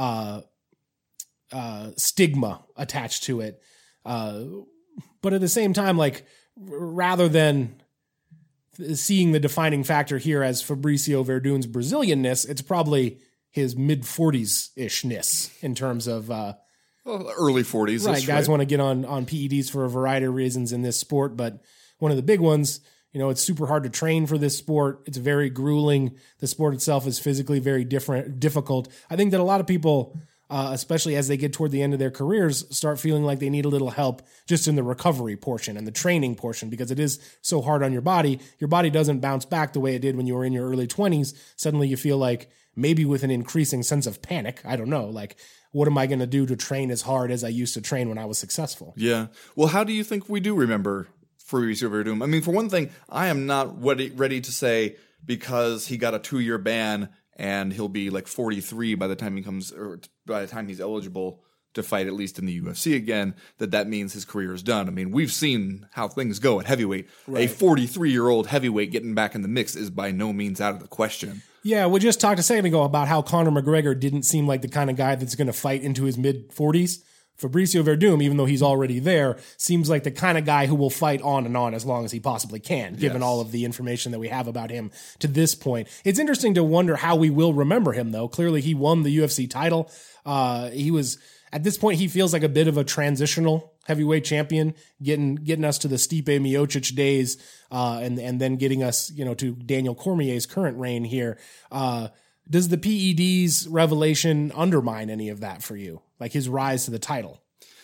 Speaker 2: stigma attached to it. But at the same time, like, rather than seeing the defining factor here as Fabricio Verdum's Brazilianness, it's probably his mid-40s-ishness in terms of
Speaker 3: early 40s.
Speaker 2: Right, guys want to get on PEDs for a variety of reasons in this sport, but one of the big ones, it's super hard to train for this sport. It's very grueling. The sport itself is physically very difficult. I think that a lot of people, especially as they get toward the end of their careers, start feeling like they need a little help just in the recovery portion and the training portion, because it is so hard on your body. Your body doesn't bounce back the way it did when you were in your early 20s. Suddenly you feel like, maybe with an increasing sense of panic, I don't know, like, what am I going to do to train as hard as I used to train when I was successful?
Speaker 3: Yeah. Well, how do you think we do remember Fabricio Verdum? I mean, for one thing, I am not ready to say because he got a 2-year ban and he'll be like 43 by the time he's eligible to fight, at least in the UFC again, that means his career is done. I mean, we've seen how things go at heavyweight. Right. A 43-year-old heavyweight getting back in the mix is by no means out of the question.
Speaker 2: Yeah, we just talked a second ago about how Conor McGregor didn't seem like the kind of guy that's going to fight into his mid-40s. Fabricio Verdum, even though he's already there, seems like the kind of guy who will fight on and on as long as he possibly can, given all of the information that we have about him to this point. It's interesting to wonder how we will remember him, though. Clearly, he won the UFC title. He was, at this point, he feels like a bit of a transitional heavyweight champion, getting us to the Stipe Miocic days, and then getting us, to Daniel Cormier's current reign here. Does the PED's revelation undermine any of that for you? Like his rise to the title?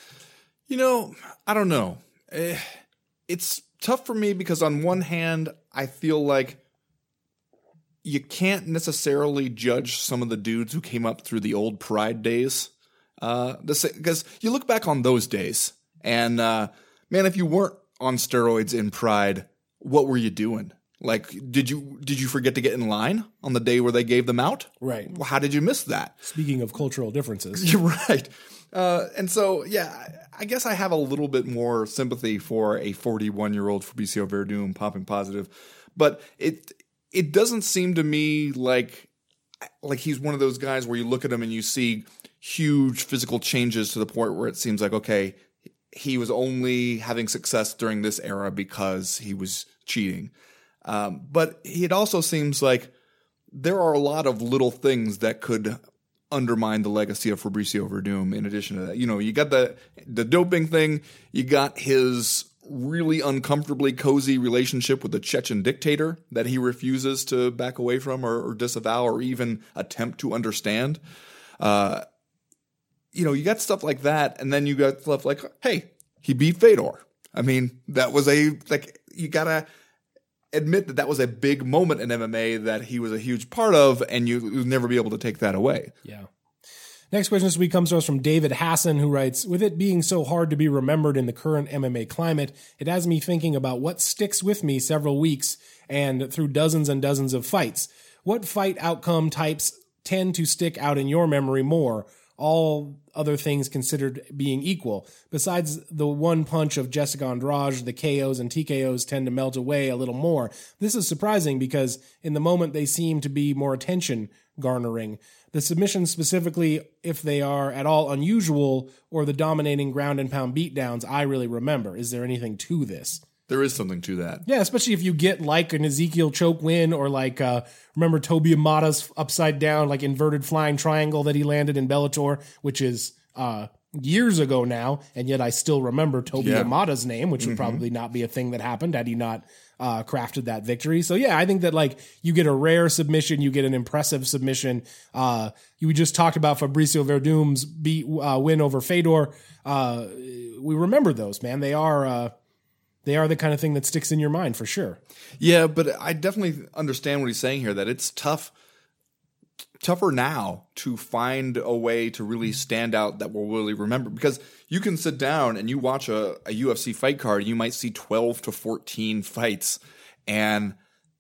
Speaker 3: I don't know. It's tough for me because on one hand, I feel like you can't necessarily judge some of the dudes who came up through the old Pride days. Because you look back on those days and, man, if you weren't on steroids in Pride, what were you doing? Like, did you forget to get in line on the day where they gave them out?
Speaker 2: Right.
Speaker 3: Well, how did you miss that?
Speaker 2: Speaking of cultural differences.
Speaker 3: You're right. And so, yeah, I guess I have a little bit more sympathy for a 41-year-old Fabricio Verdum popping positive. But it doesn't seem to me like he's one of those guys where you look at him and you see huge physical changes to the point where it seems like, okay, he was only having success during this era because he was cheating. But it also seems like there are a lot of little things that could undermine the legacy of Fabricio Verdum. In addition to that, you got the doping thing, you got his really uncomfortably cozy relationship with the Chechen dictator that he refuses to back away from or disavow or even attempt to understand. You got stuff like that, and then you got stuff like, hey, he beat Fedor. I mean, that was you gotta admit that was a big moment in MMA that he was a huge part of, and you'll never be able to take that away.
Speaker 2: Yeah. Next question this week comes to us from David Hassan, who writes, with it being so hard to be remembered in the current MMA climate, it has me thinking about what sticks with me several weeks and through dozens and dozens of fights. What fight outcome types tend to stick out in your memory more, all other things considered being equal? Besides the one punch of Jessica Andrade, the KOs and TKOs tend to melt away a little more. This is surprising because in the moment they seem to be more attention garnering. The submissions specifically, if they are at all unusual, or the dominating ground and pound beatdowns, I really remember. Is there anything to this?
Speaker 3: There is something to that.
Speaker 2: Yeah, especially if you get like an Ezekiel choke win, or like, remember Toby Amada's upside down, like inverted flying triangle that he landed in Bellator, which is years ago now, and yet I still remember Toby Amada's name, which would probably not be a thing that happened had he not crafted that victory. So yeah, I think that like you get a rare submission, you get an impressive submission. You just talked about Fabricio Verdum's win over Fedor. We remember those, man. They are the kind of thing that sticks in your mind for sure.
Speaker 3: Yeah, but I definitely understand what he's saying here, that it's tougher now to find a way to really stand out that we'll really remember, because you can sit down and you watch a UFC fight card, you might see 12 to 14 fights and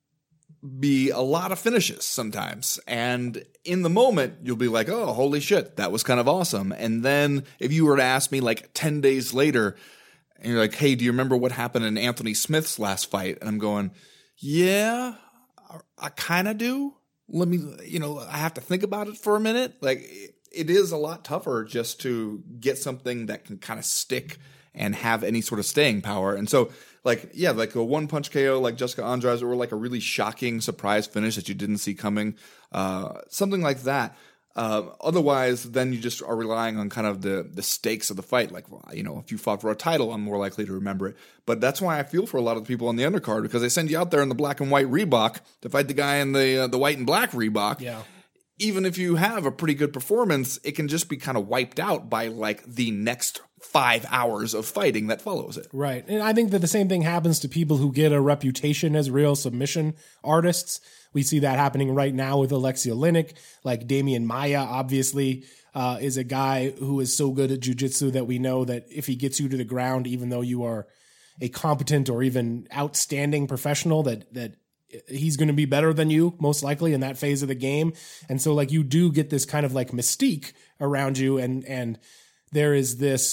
Speaker 3: be a lot of finishes sometimes. And in the moment, you'll be like, oh, holy shit, that was kind of awesome. And then if you were to ask me like 10 days later, and you're like, hey, do you remember what happened in Anthony Smith's last fight? And I'm going, yeah, I kind of do. Let me, I have to think about it for a minute. Like, it is a lot tougher just to get something that can kind of stick and have any sort of staying power. And so, like, yeah, like a one punch KO like Jessica Andrade, or like a really shocking surprise finish that you didn't see coming, something like that. Otherwise, then you just are relying on kind of the stakes of the fight. Like, if you fought for a title, I'm more likely to remember it. But that's why I feel for a lot of the people on the undercard, because they send you out there in the black and white Reebok to fight the guy in the white and black Reebok.
Speaker 2: Yeah.
Speaker 3: Even if you have a pretty good performance, it can just be kind of wiped out by like the next 5 hours of fighting that follows it.
Speaker 2: Right. And I think that the same thing happens to people who get a reputation as real submission artists. We see that happening right now with Alexei Oleinik. Like Damian Maia, obviously, is a guy who is so good at jiu-jitsu that we know that if he gets you to the ground, even though you are a competent or even outstanding professional, that he's going to be better than you, most likely, in that phase of the game. And so, like, you do get this kind of, like, mystique around you, and there is this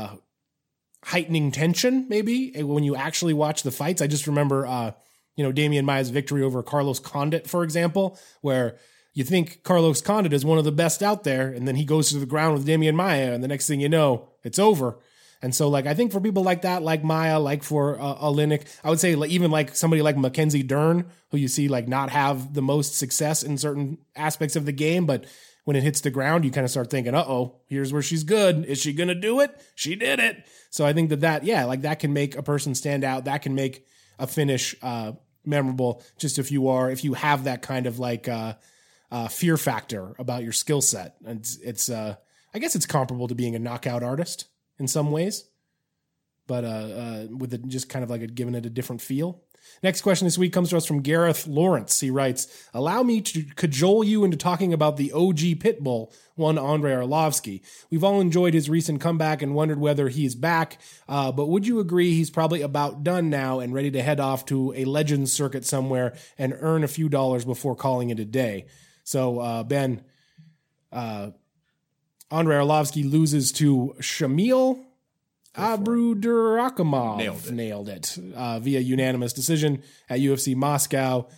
Speaker 2: heightening tension, maybe, when you actually watch the fights. I just remember Damian Maia's victory over Carlos Condit, for example, where you think Carlos Condit is one of the best out there, and then he goes to the ground with Damian Maia, and the next thing you know, it's over. And so, like, I think for people like that, like Maia, like for Oleinik, I would say even like somebody like Mackenzie Dern, who you see like not have the most success in certain aspects of the game, but when it hits the ground, you kind of start thinking, uh-oh, here's where she's good. Is she going to do it? She did it. So I think that can make a person stand out. That can make a finish memorable, just if you have that kind of like fear factor about your skill set. And it's I guess it's comparable to being a knockout artist in some ways, but with it just kind of like giving it a different feel. Next question this week comes to us from Gareth Lawrence. He writes, allow me to cajole you into talking about the OG Pitbull, one Andrei Arlovski. We've all enjoyed his recent comeback and wondered whether he is back, but would you agree he's probably about done now and ready to head off to a Legends circuit somewhere and earn a few dollars before calling it a day? So, Ben, Andrei Arlovski loses to Shamil Abdurakhimov. Nailed it via unanimous decision at UFC Moscow.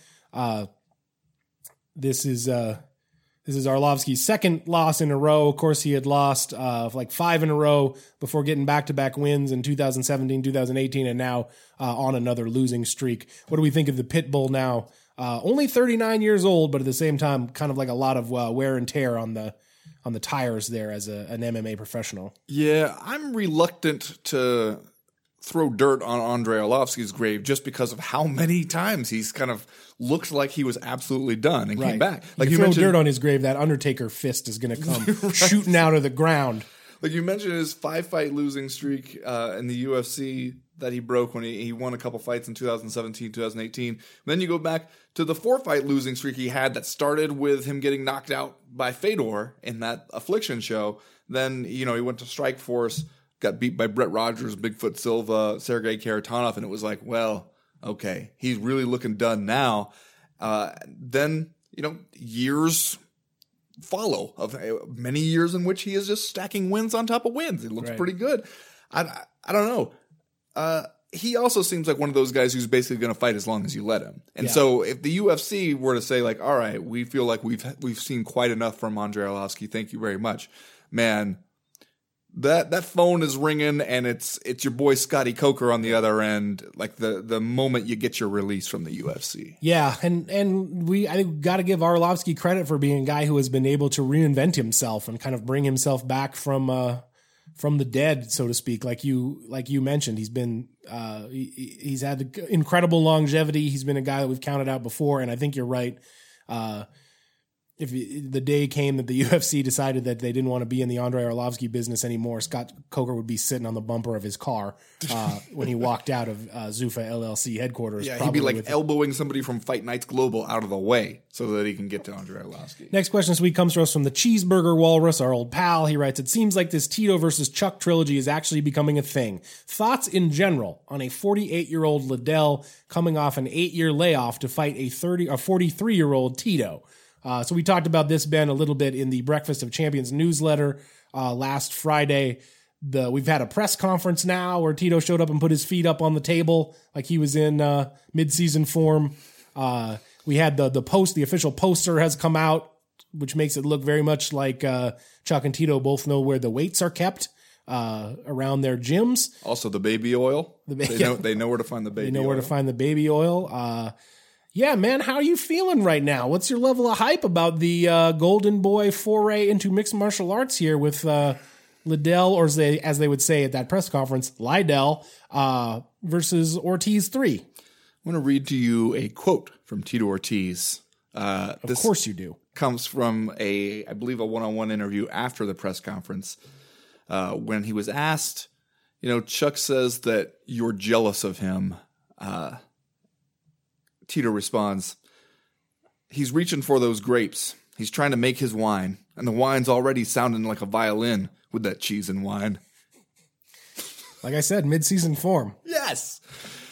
Speaker 2: This is Arlovski's second loss in a row. Of course, he had lost like 5 in a row before getting back-to-back wins in 2017, 2018, and now on another losing streak. What do we think of the Pitbull now? Only 39 years old, but at the same time, kind of like a lot of wear and tear on the the tires there as an MMA professional.
Speaker 3: Yeah, I'm reluctant to throw dirt on Andrei Arlovsky's grave just because of how many times he's kind of looked like he was absolutely done and came back.
Speaker 2: Like you throw dirt on his grave, that Undertaker fist is going to come shooting out of the ground.
Speaker 3: Like you mentioned his 5-fight losing streak in the UFC that he broke when he won a couple fights in 2017, 2018. Then you go back to the 4-fight losing streak he had that started with him getting knocked out by Fedor in that Affliction show. Then, he went to Strikeforce, got beat by Brett Rogers, Bigfoot Silva, Sergey Karatanov, and it was like, well, okay, he's really looking done now. Then, years follow of many years in which he is just stacking wins on top of wins. It looks pretty good. I don't know. He also seems like one of those guys who's basically going to fight as long as you let him. And so if the UFC were to say like, all right, we feel like we've seen quite enough from Andrei Arlovsky. Thank you very much, man. That phone is ringing, and it's your boy Scotty Coker on the other end. Like the moment you get your release from the UFC.
Speaker 2: Yeah, and I think got to give Arlovsky credit for being a guy who has been able to reinvent himself and kind of bring himself back from the dead, so to speak. Like you mentioned, he's been he's had incredible longevity. He's been a guy that we've counted out before, and I think you're right. If the day came that the UFC decided that they didn't want to be in the Andrei Arlovsky business anymore, Scott Coker would be sitting on the bumper of his car when he walked out of Zuffa LLC headquarters.
Speaker 3: Yeah, he'd be like elbowing somebody from Fight Nights Global out of the way so that he can get to Andrei Arlovsky.
Speaker 2: Next question this week comes to us from the Cheeseburger Walrus, our old pal. He writes, it seems like this Tito versus Chuck trilogy is actually becoming a thing. Thoughts in general on a 48-year-old Liddell coming off an 8-year layoff to fight a 43-year-old Tito? So we talked about this, Ben, a little bit in the Breakfast of Champions newsletter last Friday. We've had a press conference now where Tito showed up and put his feet up on the table like he was in mid-season form. We had the official poster has come out, which makes it look very much like Chuck and Tito both know where the weights are kept around their gyms.
Speaker 3: Also the baby oil. They know where to find the baby oil.
Speaker 2: They know where to find the baby oil. Yeah, man, how are you feeling right now? What's your level of hype about the Golden Boy foray into mixed martial arts here with Liddell, or as they would say at that press conference, Lydell, versus Ortiz 3?
Speaker 3: I want to read to you a quote from Tito Ortiz.
Speaker 2: Of course you do.
Speaker 3: Comes from I believe a one-on-one interview after the press conference when he was asked, Chuck says that you're jealous of him. Tito responds, he's reaching for those grapes. He's trying to make his wine, and the wine's already sounding like a violin with that cheese and wine.
Speaker 2: Like I said, mid-season form.
Speaker 3: Yes.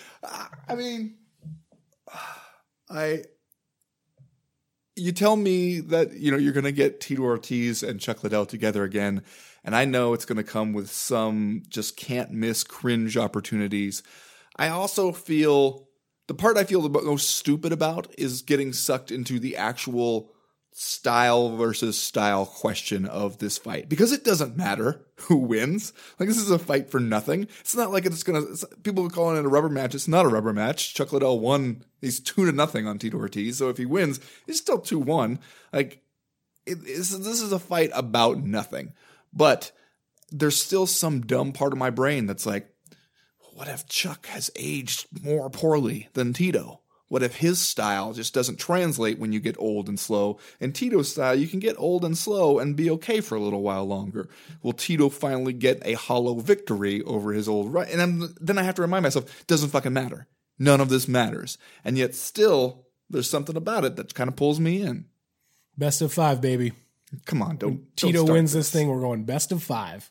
Speaker 3: You tell me that, you're going to get Tito Ortiz and Chuck Liddell together again, and I know it's going to come with some just can't miss cringe opportunities. I also feel the part I feel the most stupid about is getting sucked into the actual style versus style question of this fight, because it doesn't matter who wins. Like, this is a fight for nothing. It's not like people are calling it a rubber match. It's not a rubber match. Chuck Liddell won. He's 2-0 on Tito Ortiz. So if he wins, it's still 2-1. Like, this is a fight about nothing. But there's still some dumb part of my brain that's like, what if Chuck has aged more poorly than Tito? What if his style just doesn't translate when you get old and slow? And Tito's style, you can get old and slow and be okay for a little while longer. Will Tito finally get a hollow victory over his old right? And then I have to remind myself, doesn't fucking matter. None of this matters. And yet still, there's something about it that kind of pulls me in.
Speaker 2: Best of 5, baby.
Speaker 3: Come on,
Speaker 2: Tito wins this thing, we're going best of 5.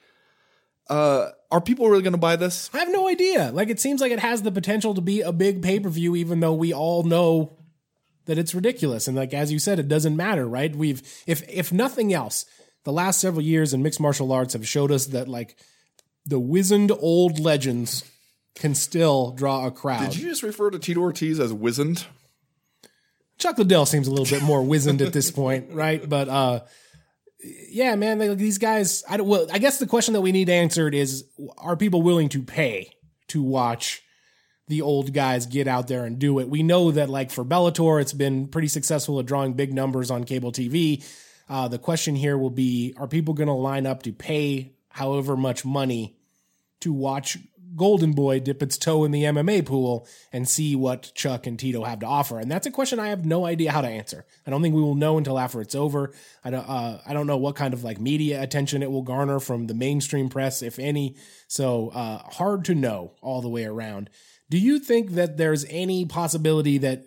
Speaker 3: Are people really going to buy this?
Speaker 2: I have no idea. Like, it seems like it has the potential to be a big pay-per-view, even though we all know that it's ridiculous. And like, as you said, it doesn't matter, right? If nothing else, the last several years in mixed martial arts have showed us that like the wizened old legends can still draw a crowd.
Speaker 3: Did you just refer to Tito Ortiz as wizened?
Speaker 2: Chuck Liddell seems a little bit more wizened at this point, right? But, yeah, man, like these guys, I guess the question that we need answered is, are people willing to pay to watch the old guys get out there and do it? We know that like for Bellator, it's been pretty successful at drawing big numbers on cable TV. The question here will be, are people going to line up to pay however much money to watch Golden Boy dip its toe in the MMA pool and see what Chuck and Tito have to offer? And that's a question I have no idea how to answer. I don't think we will know until after it's over. I don't know what kind of like media attention it will garner from the mainstream press, if any. So hard to know all the way around. Do you think that there's any possibility that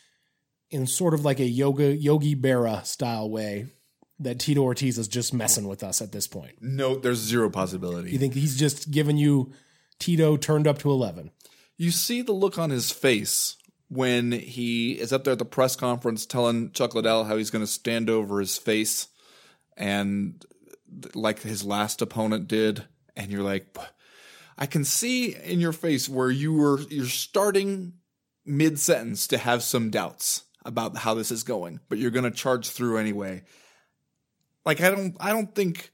Speaker 2: in sort of like a Yogi Berra style way that Tito Ortiz is just messing with us at this point?
Speaker 3: No, there's zero possibility.
Speaker 2: You think he's just giving you Tito turned up to 11?
Speaker 3: You see the look on his face when he is up there at the press conference telling Chuck Liddell how he's going to stand over his face and like his last opponent did. And you're like, I can see in your face where you're starting mid-sentence to have some doubts about how this is going, but you're going to charge through anyway. Like, I don't think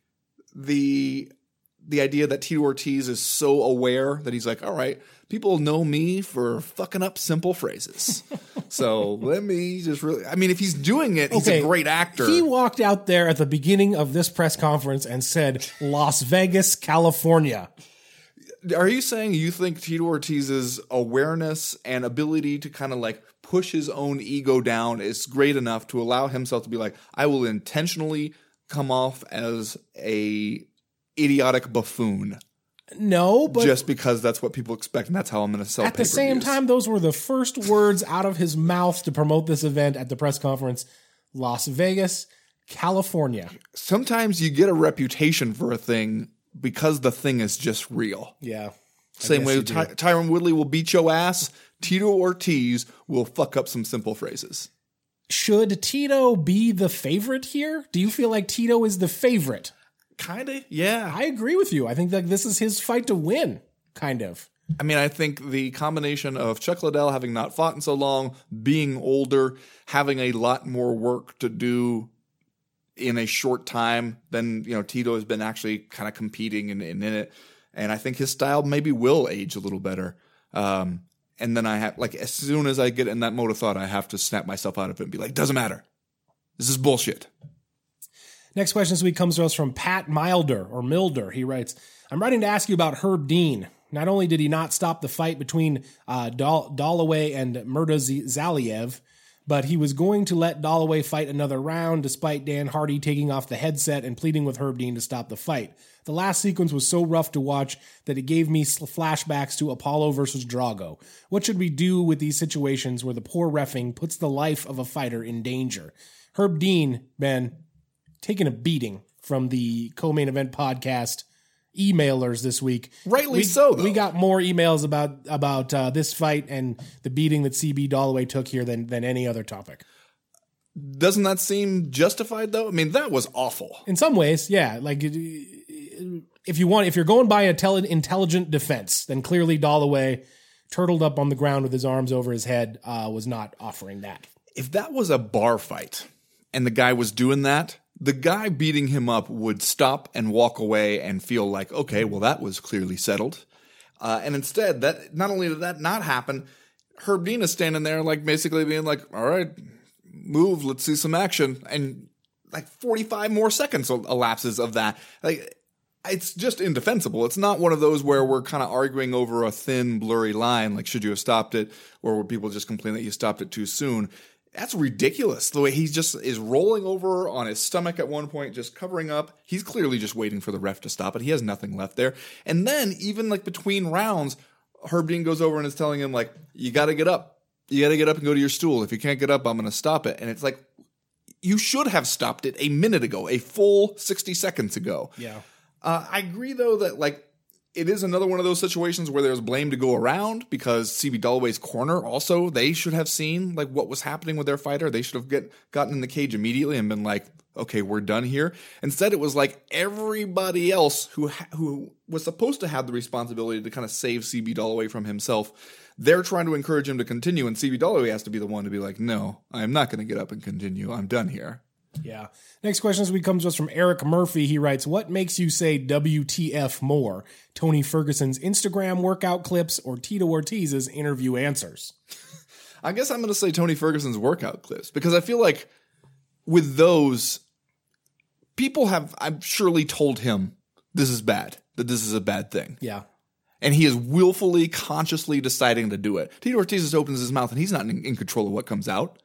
Speaker 3: the idea that Tito Ortiz is so aware that he's like, all right, people know me for fucking up simple phrases. So let me just really, I mean, if he's doing it, he's a great actor.
Speaker 2: He walked out there at the beginning of this press conference and said, Las Vegas, California.
Speaker 3: Are you saying you think Tito Ortiz's awareness and ability to kind of like push his own ego down is great enough to allow himself to be like, I will intentionally come off as a idiotic buffoon?
Speaker 2: No, but
Speaker 3: just because that's what people expect, and that's how I'm going to sell
Speaker 2: at the same time, those were the first words out of his mouth to promote this event at the press conference. Las Vegas, California.
Speaker 3: Sometimes you get a reputation for a thing because the thing is just real.
Speaker 2: Yeah.
Speaker 3: Same way Tyron Woodley will beat your ass, Tito Ortiz will fuck up some simple phrases.
Speaker 2: Should Tito be the favorite here? Do you feel like Tito is the favorite?
Speaker 3: Kind of, yeah.
Speaker 2: I agree with you. I think that this is his fight to win, kind of.
Speaker 3: I mean, I think the combination of Chuck Liddell having not fought in so long, being older, having a lot more work to do in a short time than, Tito has been actually kind of competing and in it. And I think his style maybe will age a little better. And then I have, like, as soon as I get in that mode of thought, I have to snap myself out of it and be like, doesn't matter. This is bullshit.
Speaker 2: Next question this week comes to us from Pat Milder. He writes, I'm writing to ask you about Herb Dean. Not only did he not stop the fight between Dalloway and Murtazaliev, but he was going to let Dalloway fight another round despite Dan Hardy taking off the headset and pleading with Herb Dean to stop the fight. The last sequence was so rough to watch that it gave me flashbacks to Apollo versus Drago. What should we do with these situations where the poor reffing puts the life of a fighter in danger? Herb Dean, Ben, taking a beating from the Co-Main Event podcast emailers this week.
Speaker 3: Rightly so, though.
Speaker 2: We got more emails about this fight and the beating that CB Dalloway took here than any other topic.
Speaker 3: Doesn't that seem justified, though? I mean, that was awful.
Speaker 2: In some ways, yeah. Like, if you're going by intelligent defense, then clearly Dalloway, turtled up on the ground with his arms over his head, was not offering that.
Speaker 3: If that was a bar fight and the guy was doing that, the guy beating him up would stop and walk away and feel like, okay, well, that was clearly settled. And instead, that not only did that not happen, Herb Dean is standing there like basically being like, all right, move, let's see some action. And like 45 more seconds elapses of that. Like, it's just indefensible. It's not one of those where we're kind of arguing over a thin, blurry line, like should you have stopped it, or where people just complain that you stopped it too soon. That's ridiculous. The way he just is rolling over on his stomach at one point, just covering up. He's clearly just waiting for the ref to stop it. He has nothing left there. And then even like between rounds, Herb Dean goes over and is telling him like, you got to get up. You got to get up and go to your stool. If you can't get up, I'm going to stop it. And it's like, you should have stopped it a minute ago, a full 60 seconds ago.
Speaker 2: Yeah.
Speaker 3: I agree though that like, it is another one of those situations where there's blame to go around because CB Dalloway's corner also, they should have seen like what was happening with their fighter. They should have gotten in the cage immediately and been like, okay, we're done here. Instead, it was like everybody else who was supposed to have the responsibility to kind of save CB Dalloway from himself. They're trying to encourage him to continue, and CB Dalloway has to be the one to be like, no, I'm not going to get up and continue. I'm done here.
Speaker 2: Yeah. Next question this week comes to us from Eric Murphy. He writes, what makes you say WTF more? Tony Ferguson's Instagram workout clips or Tito Ortiz's interview answers?
Speaker 3: I guess I'm going to say Tony Ferguson's workout clips because I feel like with those, people have, I'm surely told him this is bad, that this is a bad thing.
Speaker 2: Yeah.
Speaker 3: And he is willfully, consciously deciding to do it. Tito Ortiz just opens his mouth and he's not in control of what comes out.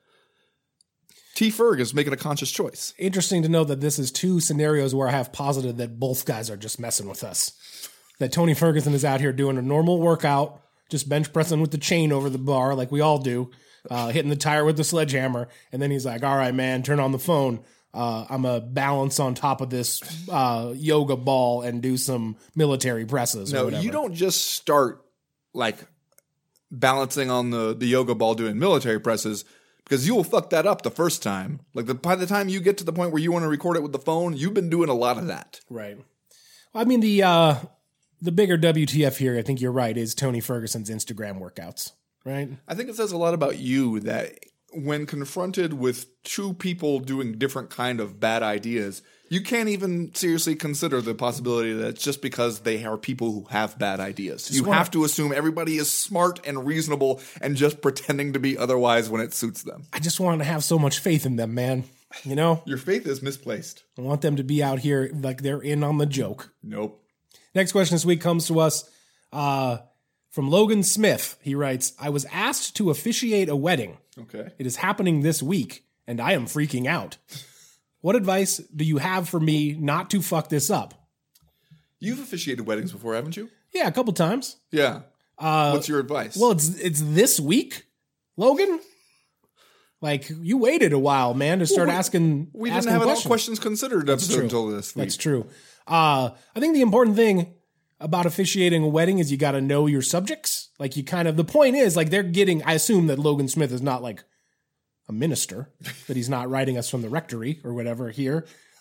Speaker 3: T. Ferg is making a conscious choice.
Speaker 2: Interesting to know that this is two scenarios where I have posited that both guys are just messing with us. That Tony Ferguson is out here doing a normal workout, just bench pressing with the chain over the bar like we all do, hitting the tire with the sledgehammer. And then he's like, all right, man, turn on the phone. I'm going to balance on top of this yoga ball and do some military presses or whatever.
Speaker 3: You don't just start like balancing on the yoga ball doing military presses, because you will fuck that up the first time. Like by the time you get to the point where you want to record it with the phone, you've been doing a lot of that.
Speaker 2: Right. Well, I mean, the bigger WTF here, I think you're right, is Tony Ferguson's Instagram workouts, right?
Speaker 3: I think it says a lot about you that when confronted with two people doing different kind of bad ideas, you can't even seriously consider the possibility that it's just because they are people who have bad ideas. You have to assume everybody is smart and reasonable and just pretending to be otherwise when it suits them.
Speaker 2: I just want to have so much faith in them, man. You know?
Speaker 3: Your faith is misplaced.
Speaker 2: I want them to be out here like they're in on the joke.
Speaker 3: Nope.
Speaker 2: Next question this week comes to us from Logan Smith. He writes, I was asked to officiate a wedding.
Speaker 3: Okay.
Speaker 2: It is happening this week, and I am freaking out. What advice do you have for me not to fuck this up?
Speaker 3: You've officiated weddings before, haven't you?
Speaker 2: Yeah, a couple times.
Speaker 3: Yeah. What's your advice?
Speaker 2: Well, it's this week, Logan. Like, you waited a while, man, to start asking.
Speaker 3: We didn't have all questions considered episode until this week.
Speaker 2: That's true. I think the important thing about officiating a wedding is you got to know your subjects. Like, you kind of, the point is, like, they're getting, I assume that Logan Smith is not like a minister, that he's not writing us from the rectory or whatever here.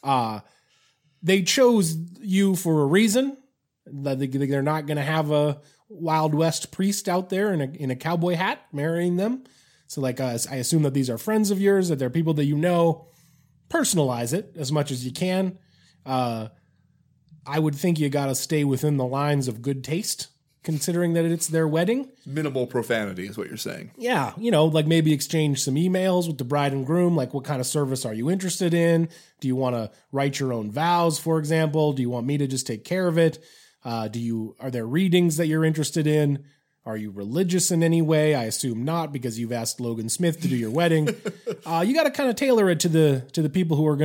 Speaker 2: They chose you for a reason. They're not going to have a Wild West priest out there in a cowboy hat marrying them. So, like, I assume that these are friends of yours, that they're people that you know. Personalize it as much as you can. I would think you got to stay within the lines of good taste, considering that it's their wedding.
Speaker 3: Minimal profanity is what you're saying.
Speaker 2: Yeah, like maybe exchange some emails with the bride and groom. Like, what kind of service are you interested in? Do you want to write your own vows, for example? Do you want me to just take care of it? Are there readings that you're interested in? Are you religious in any way? I assume not, because you've asked Logan Smith to do your wedding. You got to kind of tailor it to the people who are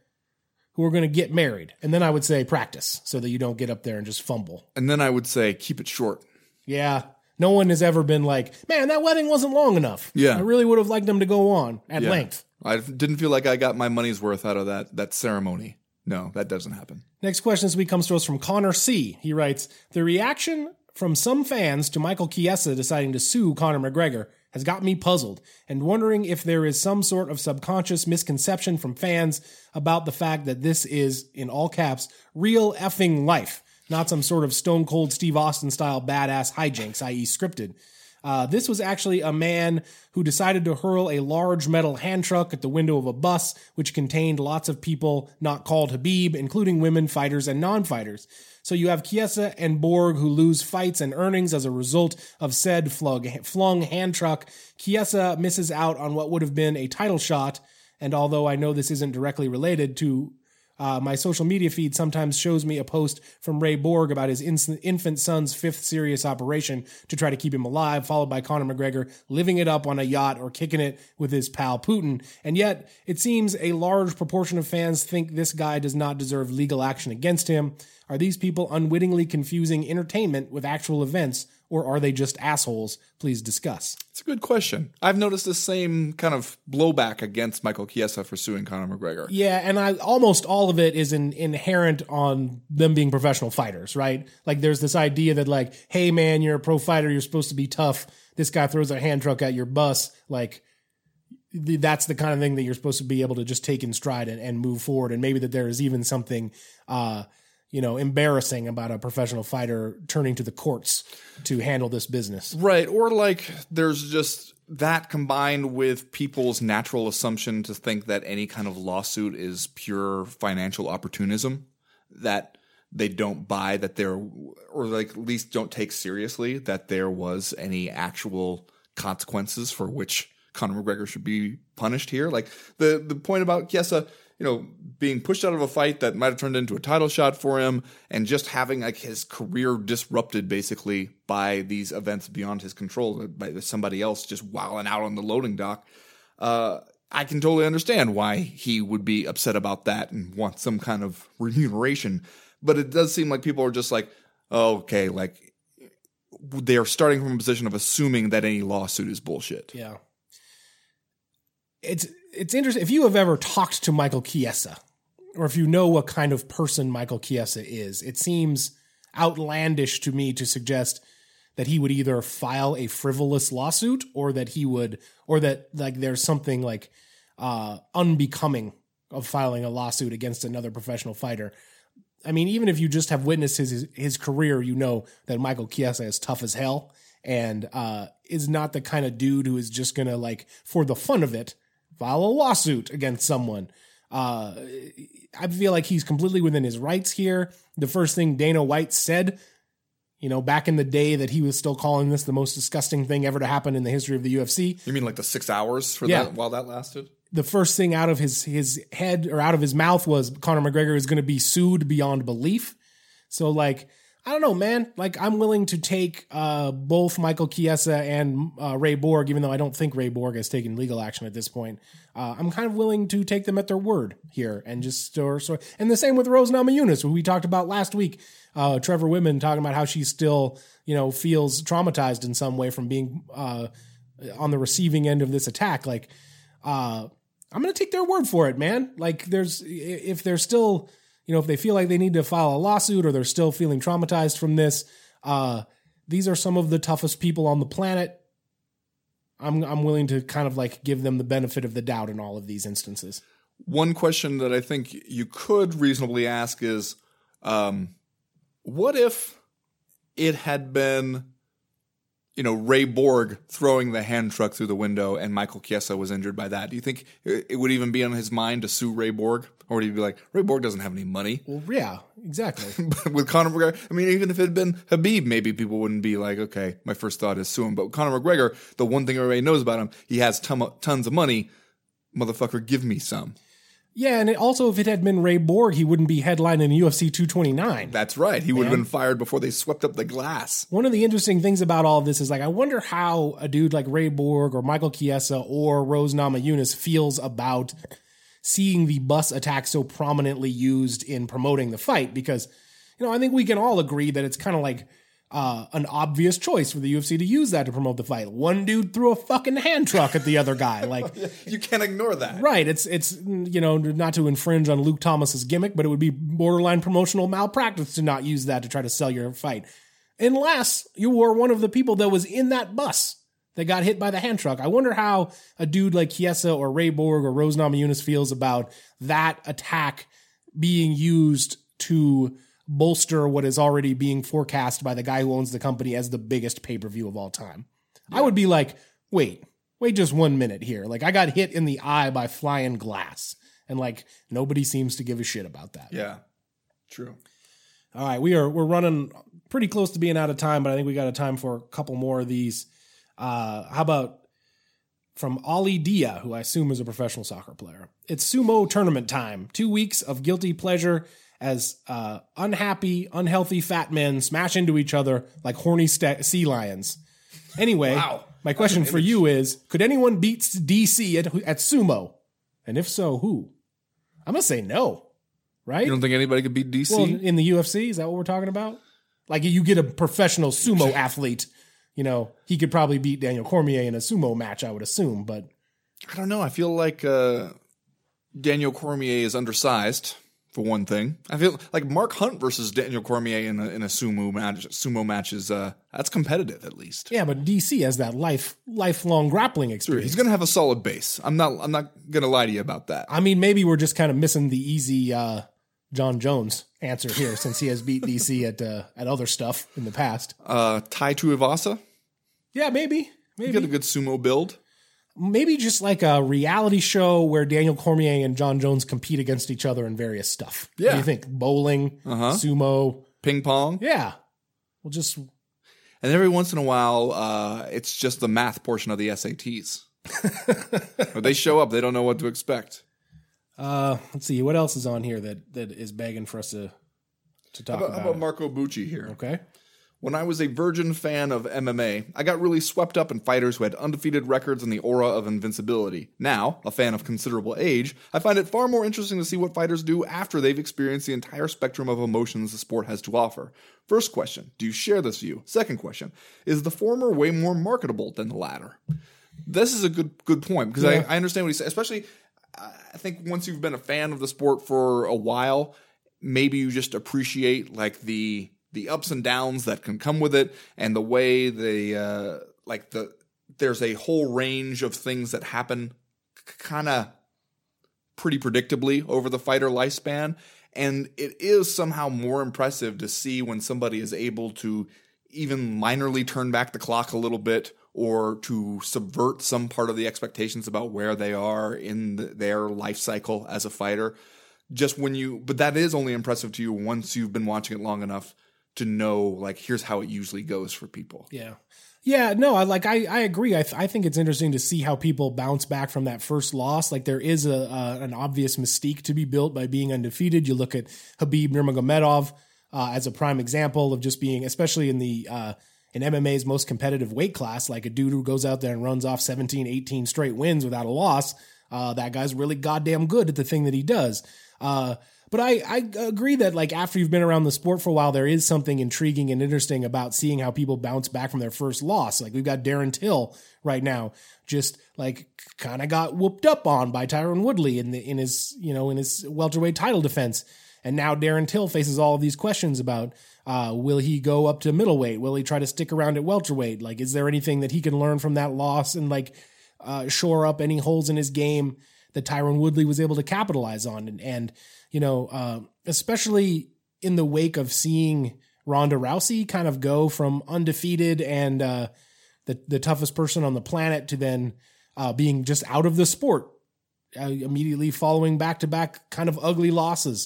Speaker 2: gonna get married. And then I would say practice so that you don't get up there and just fumble.
Speaker 3: And then I would say keep it short.
Speaker 2: Yeah. No one has ever been like, man, that wedding wasn't long enough.
Speaker 3: Yeah.
Speaker 2: I really would have liked them to go on at length.
Speaker 3: I didn't feel like I got my money's worth out of that ceremony. No, that doesn't happen.
Speaker 2: Next question this week comes to us from Connor C. He writes, the reaction from some fans to Michael Chiesa deciding to sue Conor McGregor has got me puzzled and wondering if there is some sort of subconscious misconception from fans about the fact that this is, in all caps, real effing life, not some sort of Stone Cold Steve Austin style badass hijinks, i.e. scripted. This was actually a man who decided to hurl a large metal hand truck at the window of a bus, which contained lots of people not called Khabib, including women, fighters, and non-fighters. So you have Chiesa and Borg who lose fights and earnings as a result of said flung hand truck. Chiesa misses out on what would have been a title shot, and although I know this isn't directly related to my social media feed sometimes shows me a post from Ray Borg about his infant son's 5th serious operation to try to keep him alive, followed by Conor McGregor living it up on a yacht or kicking it with his pal Putin. And yet, it seems a large proportion of fans think this guy does not deserve legal action against him. Are these people unwittingly confusing entertainment with actual events, or are they just assholes? Please discuss.
Speaker 3: It's a good question. I've noticed the same kind of blowback against Michael Chiesa for suing Conor McGregor.
Speaker 2: Yeah, and almost all of it is inherent on them being professional fighters, right? Like, there's this idea that, like, hey, man, you're a pro fighter, you're supposed to be tough. This guy throws a hand truck at your bus. Like, that's the kind of thing that you're supposed to be able to just take in stride and move forward. And maybe that there is even something embarrassing about a professional fighter turning to the courts to handle this business.
Speaker 3: Right. Or like there's just that combined with people's natural assumption to think that any kind of lawsuit is pure financial opportunism, that they don't buy that there, or like at least don't take seriously that there was any actual consequences for which Conor McGregor should be punished here. Like the point about Chiesa being pushed out of a fight that might have turned into a title shot for him, and just having like his career disrupted basically by these events beyond his control, by somebody else just wilding out on the loading dock. I can totally understand why he would be upset about that and want some kind of remuneration. But it does seem like people are just like, oh, okay, like they're starting from a position of assuming that any lawsuit is bullshit.
Speaker 2: Yeah. It's interesting. If you have ever talked to Michael Chiesa, or if you know what kind of person Michael Chiesa is, it seems outlandish to me to suggest that he would either file a frivolous lawsuit or that like there's something like unbecoming of filing a lawsuit against another professional fighter. I mean, even if you just have witnessed his career, you know that Michael Chiesa is tough as hell and is not the kind of dude who is just going to, like, for the fun of it, file a lawsuit against someone. I feel like he's completely within his rights here. The first thing Dana White said, back in the day that he was still calling this the most disgusting thing ever to happen in the history of the UFC.
Speaker 3: You mean like the 6 hours for that while that lasted?
Speaker 2: The first thing out of his head or out of his mouth was Conor McGregor is going to be sued beyond belief. So, like, I don't know, man. Like, I'm willing to take both Michael Chiesa and Ray Borg, even though I don't think Ray Borg has taken legal action at this point. I'm kind of willing to take them at their word here and just and the same with Rose Namajunas, who we talked about last week. Trevor Whitman talking about how she still, feels traumatized in some way from being on the receiving end of this attack. Like, I'm going to take their word for it, man. Like, if they're still, if they feel like they need to file a lawsuit or they're still feeling traumatized from this, these are some of the toughest people on the planet. I'm willing to kind of like give them the benefit of the doubt in all of these instances.
Speaker 3: One question that I think you could reasonably ask is, what if it had been, Ray Borg throwing the hand truck through the window and Michael Chiesa was injured by that? Do you think it would even be on his mind to sue Ray Borg? Or would he be like, Ray Borg doesn't have any money?
Speaker 2: Well, yeah, exactly.
Speaker 3: But with Conor McGregor, I mean, even if it had been Khabib, maybe people wouldn't be like, okay, my first thought is sue him. But with Conor McGregor, the one thing everybody knows about him, he has tons of money. Motherfucker, give me some.
Speaker 2: Yeah, and also if it had been Ray Borg, he wouldn't be headlining UFC 229.
Speaker 3: That's right. He would have been fired before they swept up the glass.
Speaker 2: One of the interesting things about all of this is, like, I wonder how a dude like Ray Borg or Michael Chiesa or Rose Namajunas feels about seeing the bus attack so prominently used in promoting the fight, because, I think we can all agree that it's kind of like an obvious choice for the UFC to use that to promote the fight. One dude threw a fucking hand truck at the other guy. Like,
Speaker 3: you can't ignore that.
Speaker 2: Right. It's not to infringe on Luke Thomas's gimmick, but it would be borderline promotional malpractice to not use that to try to sell your fight. Unless you were one of the people that was in that bus that got hit by the hand truck. I wonder how a dude like Chiesa or Ray Borg or Rose Namajunas feels about that attack being used to bolster what is already being forecast by the guy who owns the company as the biggest pay-per-view of all time. Yeah. I would be like, wait just 1 minute here. Like, I got hit in the eye by flying glass, and like nobody seems to give a shit about that.
Speaker 3: Yeah, true.
Speaker 2: All right, we're running pretty close to being out of time, but I think we got a time for a couple more of these. How about from Ali Dia, who I assume is a professional soccer player? It's sumo tournament time. 2 weeks of guilty pleasure as unhappy, unhealthy fat men smash into each other like horny sea lions. Anyway, wow. My question for you is, could anyone beat DC at sumo? And if so, who? I'm going to say no, right?
Speaker 3: You don't think anybody could beat DC?
Speaker 2: Well, in the UFC, is that what we're talking about? Like, you get a professional sumo athlete, he could probably beat Daniel Cormier in a sumo match, I would assume, but
Speaker 3: I don't know. I feel like Daniel Cormier is undersized, for one thing. I feel like Mark Hunt versus Daniel Cormier in a sumo match is that's competitive, at least.
Speaker 2: Yeah, but DC has that lifelong grappling experience.
Speaker 3: He's going to have a solid base. I'm not going to lie to you about that.
Speaker 2: I mean, maybe we're just kind of missing the easy John Jones answer here, since he has beat DC at other stuff in the past.
Speaker 3: Tai Tuivasa?
Speaker 2: Yeah, maybe.
Speaker 3: You get a good sumo build.
Speaker 2: Maybe just like a reality show where Daniel Cormier and John Jones compete against each other in various stuff.
Speaker 3: Yeah.
Speaker 2: What do you think? Bowling, sumo,
Speaker 3: ping pong.
Speaker 2: Yeah. We'll just.
Speaker 3: And every once in a while, it's just the math portion of the SATs. Or they show up, they don't know what to expect.
Speaker 2: Let's see. What else is on here that is begging for us to talk about?
Speaker 3: How about Marco Bucci here?
Speaker 2: Okay.
Speaker 3: When I was a virgin fan of MMA, I got really swept up in fighters who had undefeated records and the aura of invincibility. Now, a fan of considerable age, I find it far more interesting to see what fighters do after they've experienced the entire spectrum of emotions the sport has to offer. First question, do you share this view? Second question, is the former way more marketable than the latter? This is a good point, because I understand what he's saying, especially I think once you've been a fan of the sport for a while, maybe you just appreciate like the ups and downs that can come with it, and the way there's a whole range of things that happen kind of pretty predictably over the fighter lifespan. And it is somehow more impressive to see when somebody is able to even minorly turn back the clock a little bit, or to subvert some part of the expectations about where they are in their life cycle as a fighter. But that is only impressive to you once you've been watching it long enough to know, like, here's how it usually goes for people.
Speaker 2: Yeah. Yeah, no, I agree. I think it's interesting to see how people bounce back from that first loss. Like, there is an obvious mystique to be built by being undefeated. You look at Khabib Nurmagomedov as a prime example of just being, especially in MMA's most competitive weight class, like a dude who goes out there and runs off 17, 18 straight wins without a loss. That guy's really goddamn good at the thing that he does. But I agree that, like, after you've been around the sport for a while, there is something intriguing and interesting about seeing how people bounce back from their first loss. Like, we've got Darren Till right now, just like kind of got whooped up on by Tyron Woodley in his welterweight title defense. And now Darren Till faces all of these questions about, will he go up to middleweight? Will he try to stick around at welterweight? Like, is there anything that he can learn from that loss and shore up any holes in his game that Tyron Woodley was able to capitalize on? And especially in the wake of seeing Ronda Rousey kind of go from undefeated and the toughest person on the planet to then being just out of the sport, immediately following back-to-back kind of ugly losses.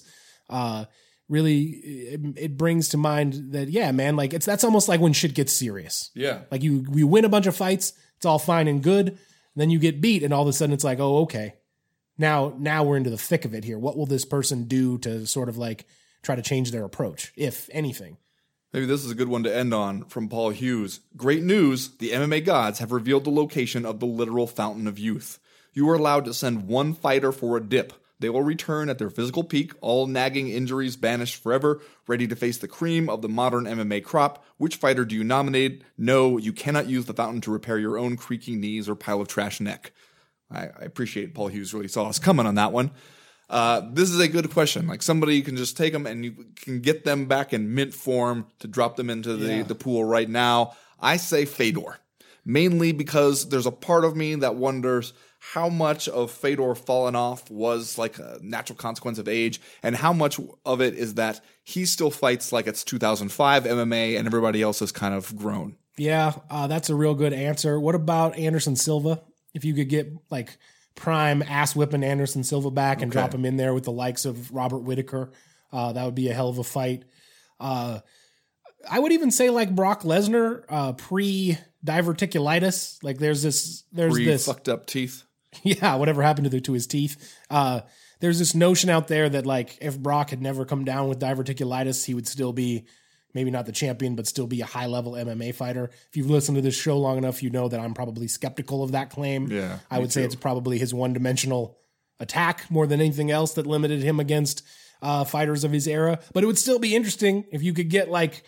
Speaker 2: Really, it brings to mind that, yeah, man, like that's almost like when shit gets serious.
Speaker 3: Yeah.
Speaker 2: Like we win a bunch of fights, it's all fine and good, and then you get beat, and all of a sudden it's like, oh, okay. Now we're into the thick of it here. What will this person do to sort of like try to change their approach, if anything?
Speaker 3: Maybe this is a good one to end on from Paul Hughes. Great news. The MMA gods have revealed the location of the literal fountain of youth. You are allowed to send one fighter for a dip. They will return at their physical peak, all nagging injuries banished forever, ready to face the cream of the modern MMA crop. Which fighter do you nominate? No, you cannot use the fountain to repair your own creaky knees or pile of trash neck. I appreciate Paul Hughes really saw us coming on that one. This is a good question. Like, somebody can just take them and you can get them back in mint form to drop them into the pool right now. I say Fedor, mainly because there's a part of me that wonders how much of Fedor falling off was like a natural consequence of age, and how much of it is that he still fights like it's 2005 MMA and everybody else has kind of grown. Yeah,
Speaker 2: that's a real good answer. What about Anderson Silva? If you could get like prime ass whipping Anderson Silva back and drop him in there with the likes of Robert Whittaker, that would be a hell of a fight. I would even say like Brock Lesnar, pre-diverticulitis. Like there's this
Speaker 3: fucked up teeth.
Speaker 2: Yeah, whatever happened to his teeth. There's this notion out there that like if Brock had never come down with diverticulitis, he would still be maybe not the champion, but still be a high-level MMA fighter. If you've listened to this show long enough, you know that I'm probably skeptical of that claim.
Speaker 3: Yeah,
Speaker 2: I would say it's probably his one-dimensional attack more than anything else that limited him against fighters of his era. But it would still be interesting if you could get like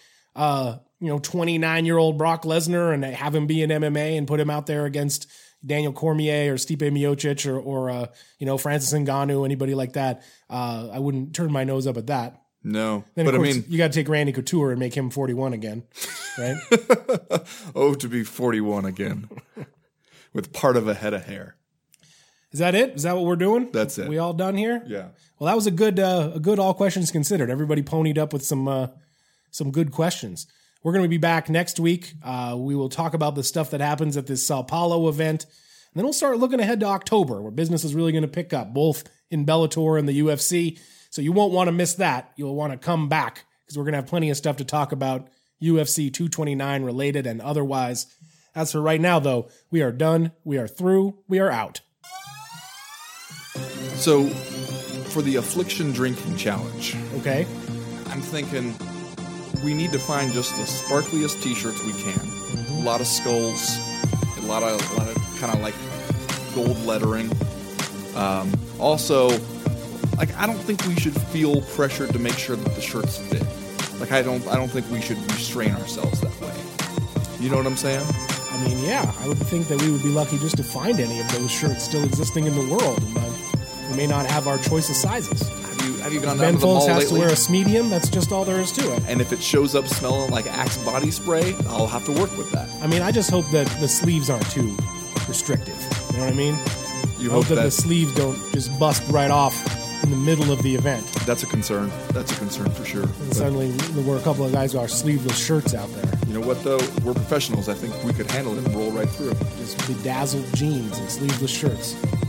Speaker 2: 29-year-old Brock Lesnar and have him be in MMA and put him out there against Daniel Cormier or Stipe Miocic or Francis Ngannou, anybody like that. I wouldn't turn my nose up at that.
Speaker 3: No,
Speaker 2: then of course, you got to take Randy Couture and make him 41 again, right?
Speaker 3: Oh, to be 41 again with part of a head of hair.
Speaker 2: Is that it? Is that what we're doing?
Speaker 3: That's it.
Speaker 2: We all done here?
Speaker 3: Yeah.
Speaker 2: Well, that was a good all questions considered. Everybody ponied up with some good questions. We're going to be back next week. We will talk about the stuff that happens at this Sao Paulo event. And then we'll start looking ahead to October, where business is really going to pick up, both in Bellator and the UFC. So you won't want to miss that. You'll want to come back because we're going to have plenty of stuff to talk about, UFC 229 related and otherwise. As for right now, though, we are done. We are through. We are out.
Speaker 3: So for the Affliction Drinking Challenge,
Speaker 2: Okay.
Speaker 3: I'm thinking we need to find just the sparkliest t-shirts we can. A lot of skulls, a lot of kind of like gold lettering. Also, like, I don't think we should feel pressured to make sure that the shirts fit. Like, I don't think we should restrain ourselves that way. You know what I'm saying?
Speaker 2: I mean, yeah, I would think that we would be lucky just to find any of those shirts still existing in the world, but we may not have our choice of sizes.
Speaker 3: Have you gone down
Speaker 2: Ben
Speaker 3: to the mall
Speaker 2: Folks has
Speaker 3: lately?
Speaker 2: to wear a medium. That's just all there is to it.
Speaker 3: And if it shows up smelling like Axe body spray, I'll have to work with that.
Speaker 2: I mean, I just hope that the sleeves aren't too restrictive. You know what I mean?
Speaker 3: You
Speaker 2: I hope
Speaker 3: hope
Speaker 2: that the sleeves don't just bust right off in the middle of the event.
Speaker 3: That's a concern. That's a concern for sure.
Speaker 2: And suddenly there were a couple of guys with our sleeveless shirts out there.
Speaker 3: You know what, though? We're professionals. I think we could handle it and roll right through.
Speaker 2: Just bedazzled jeans and sleeveless shirts.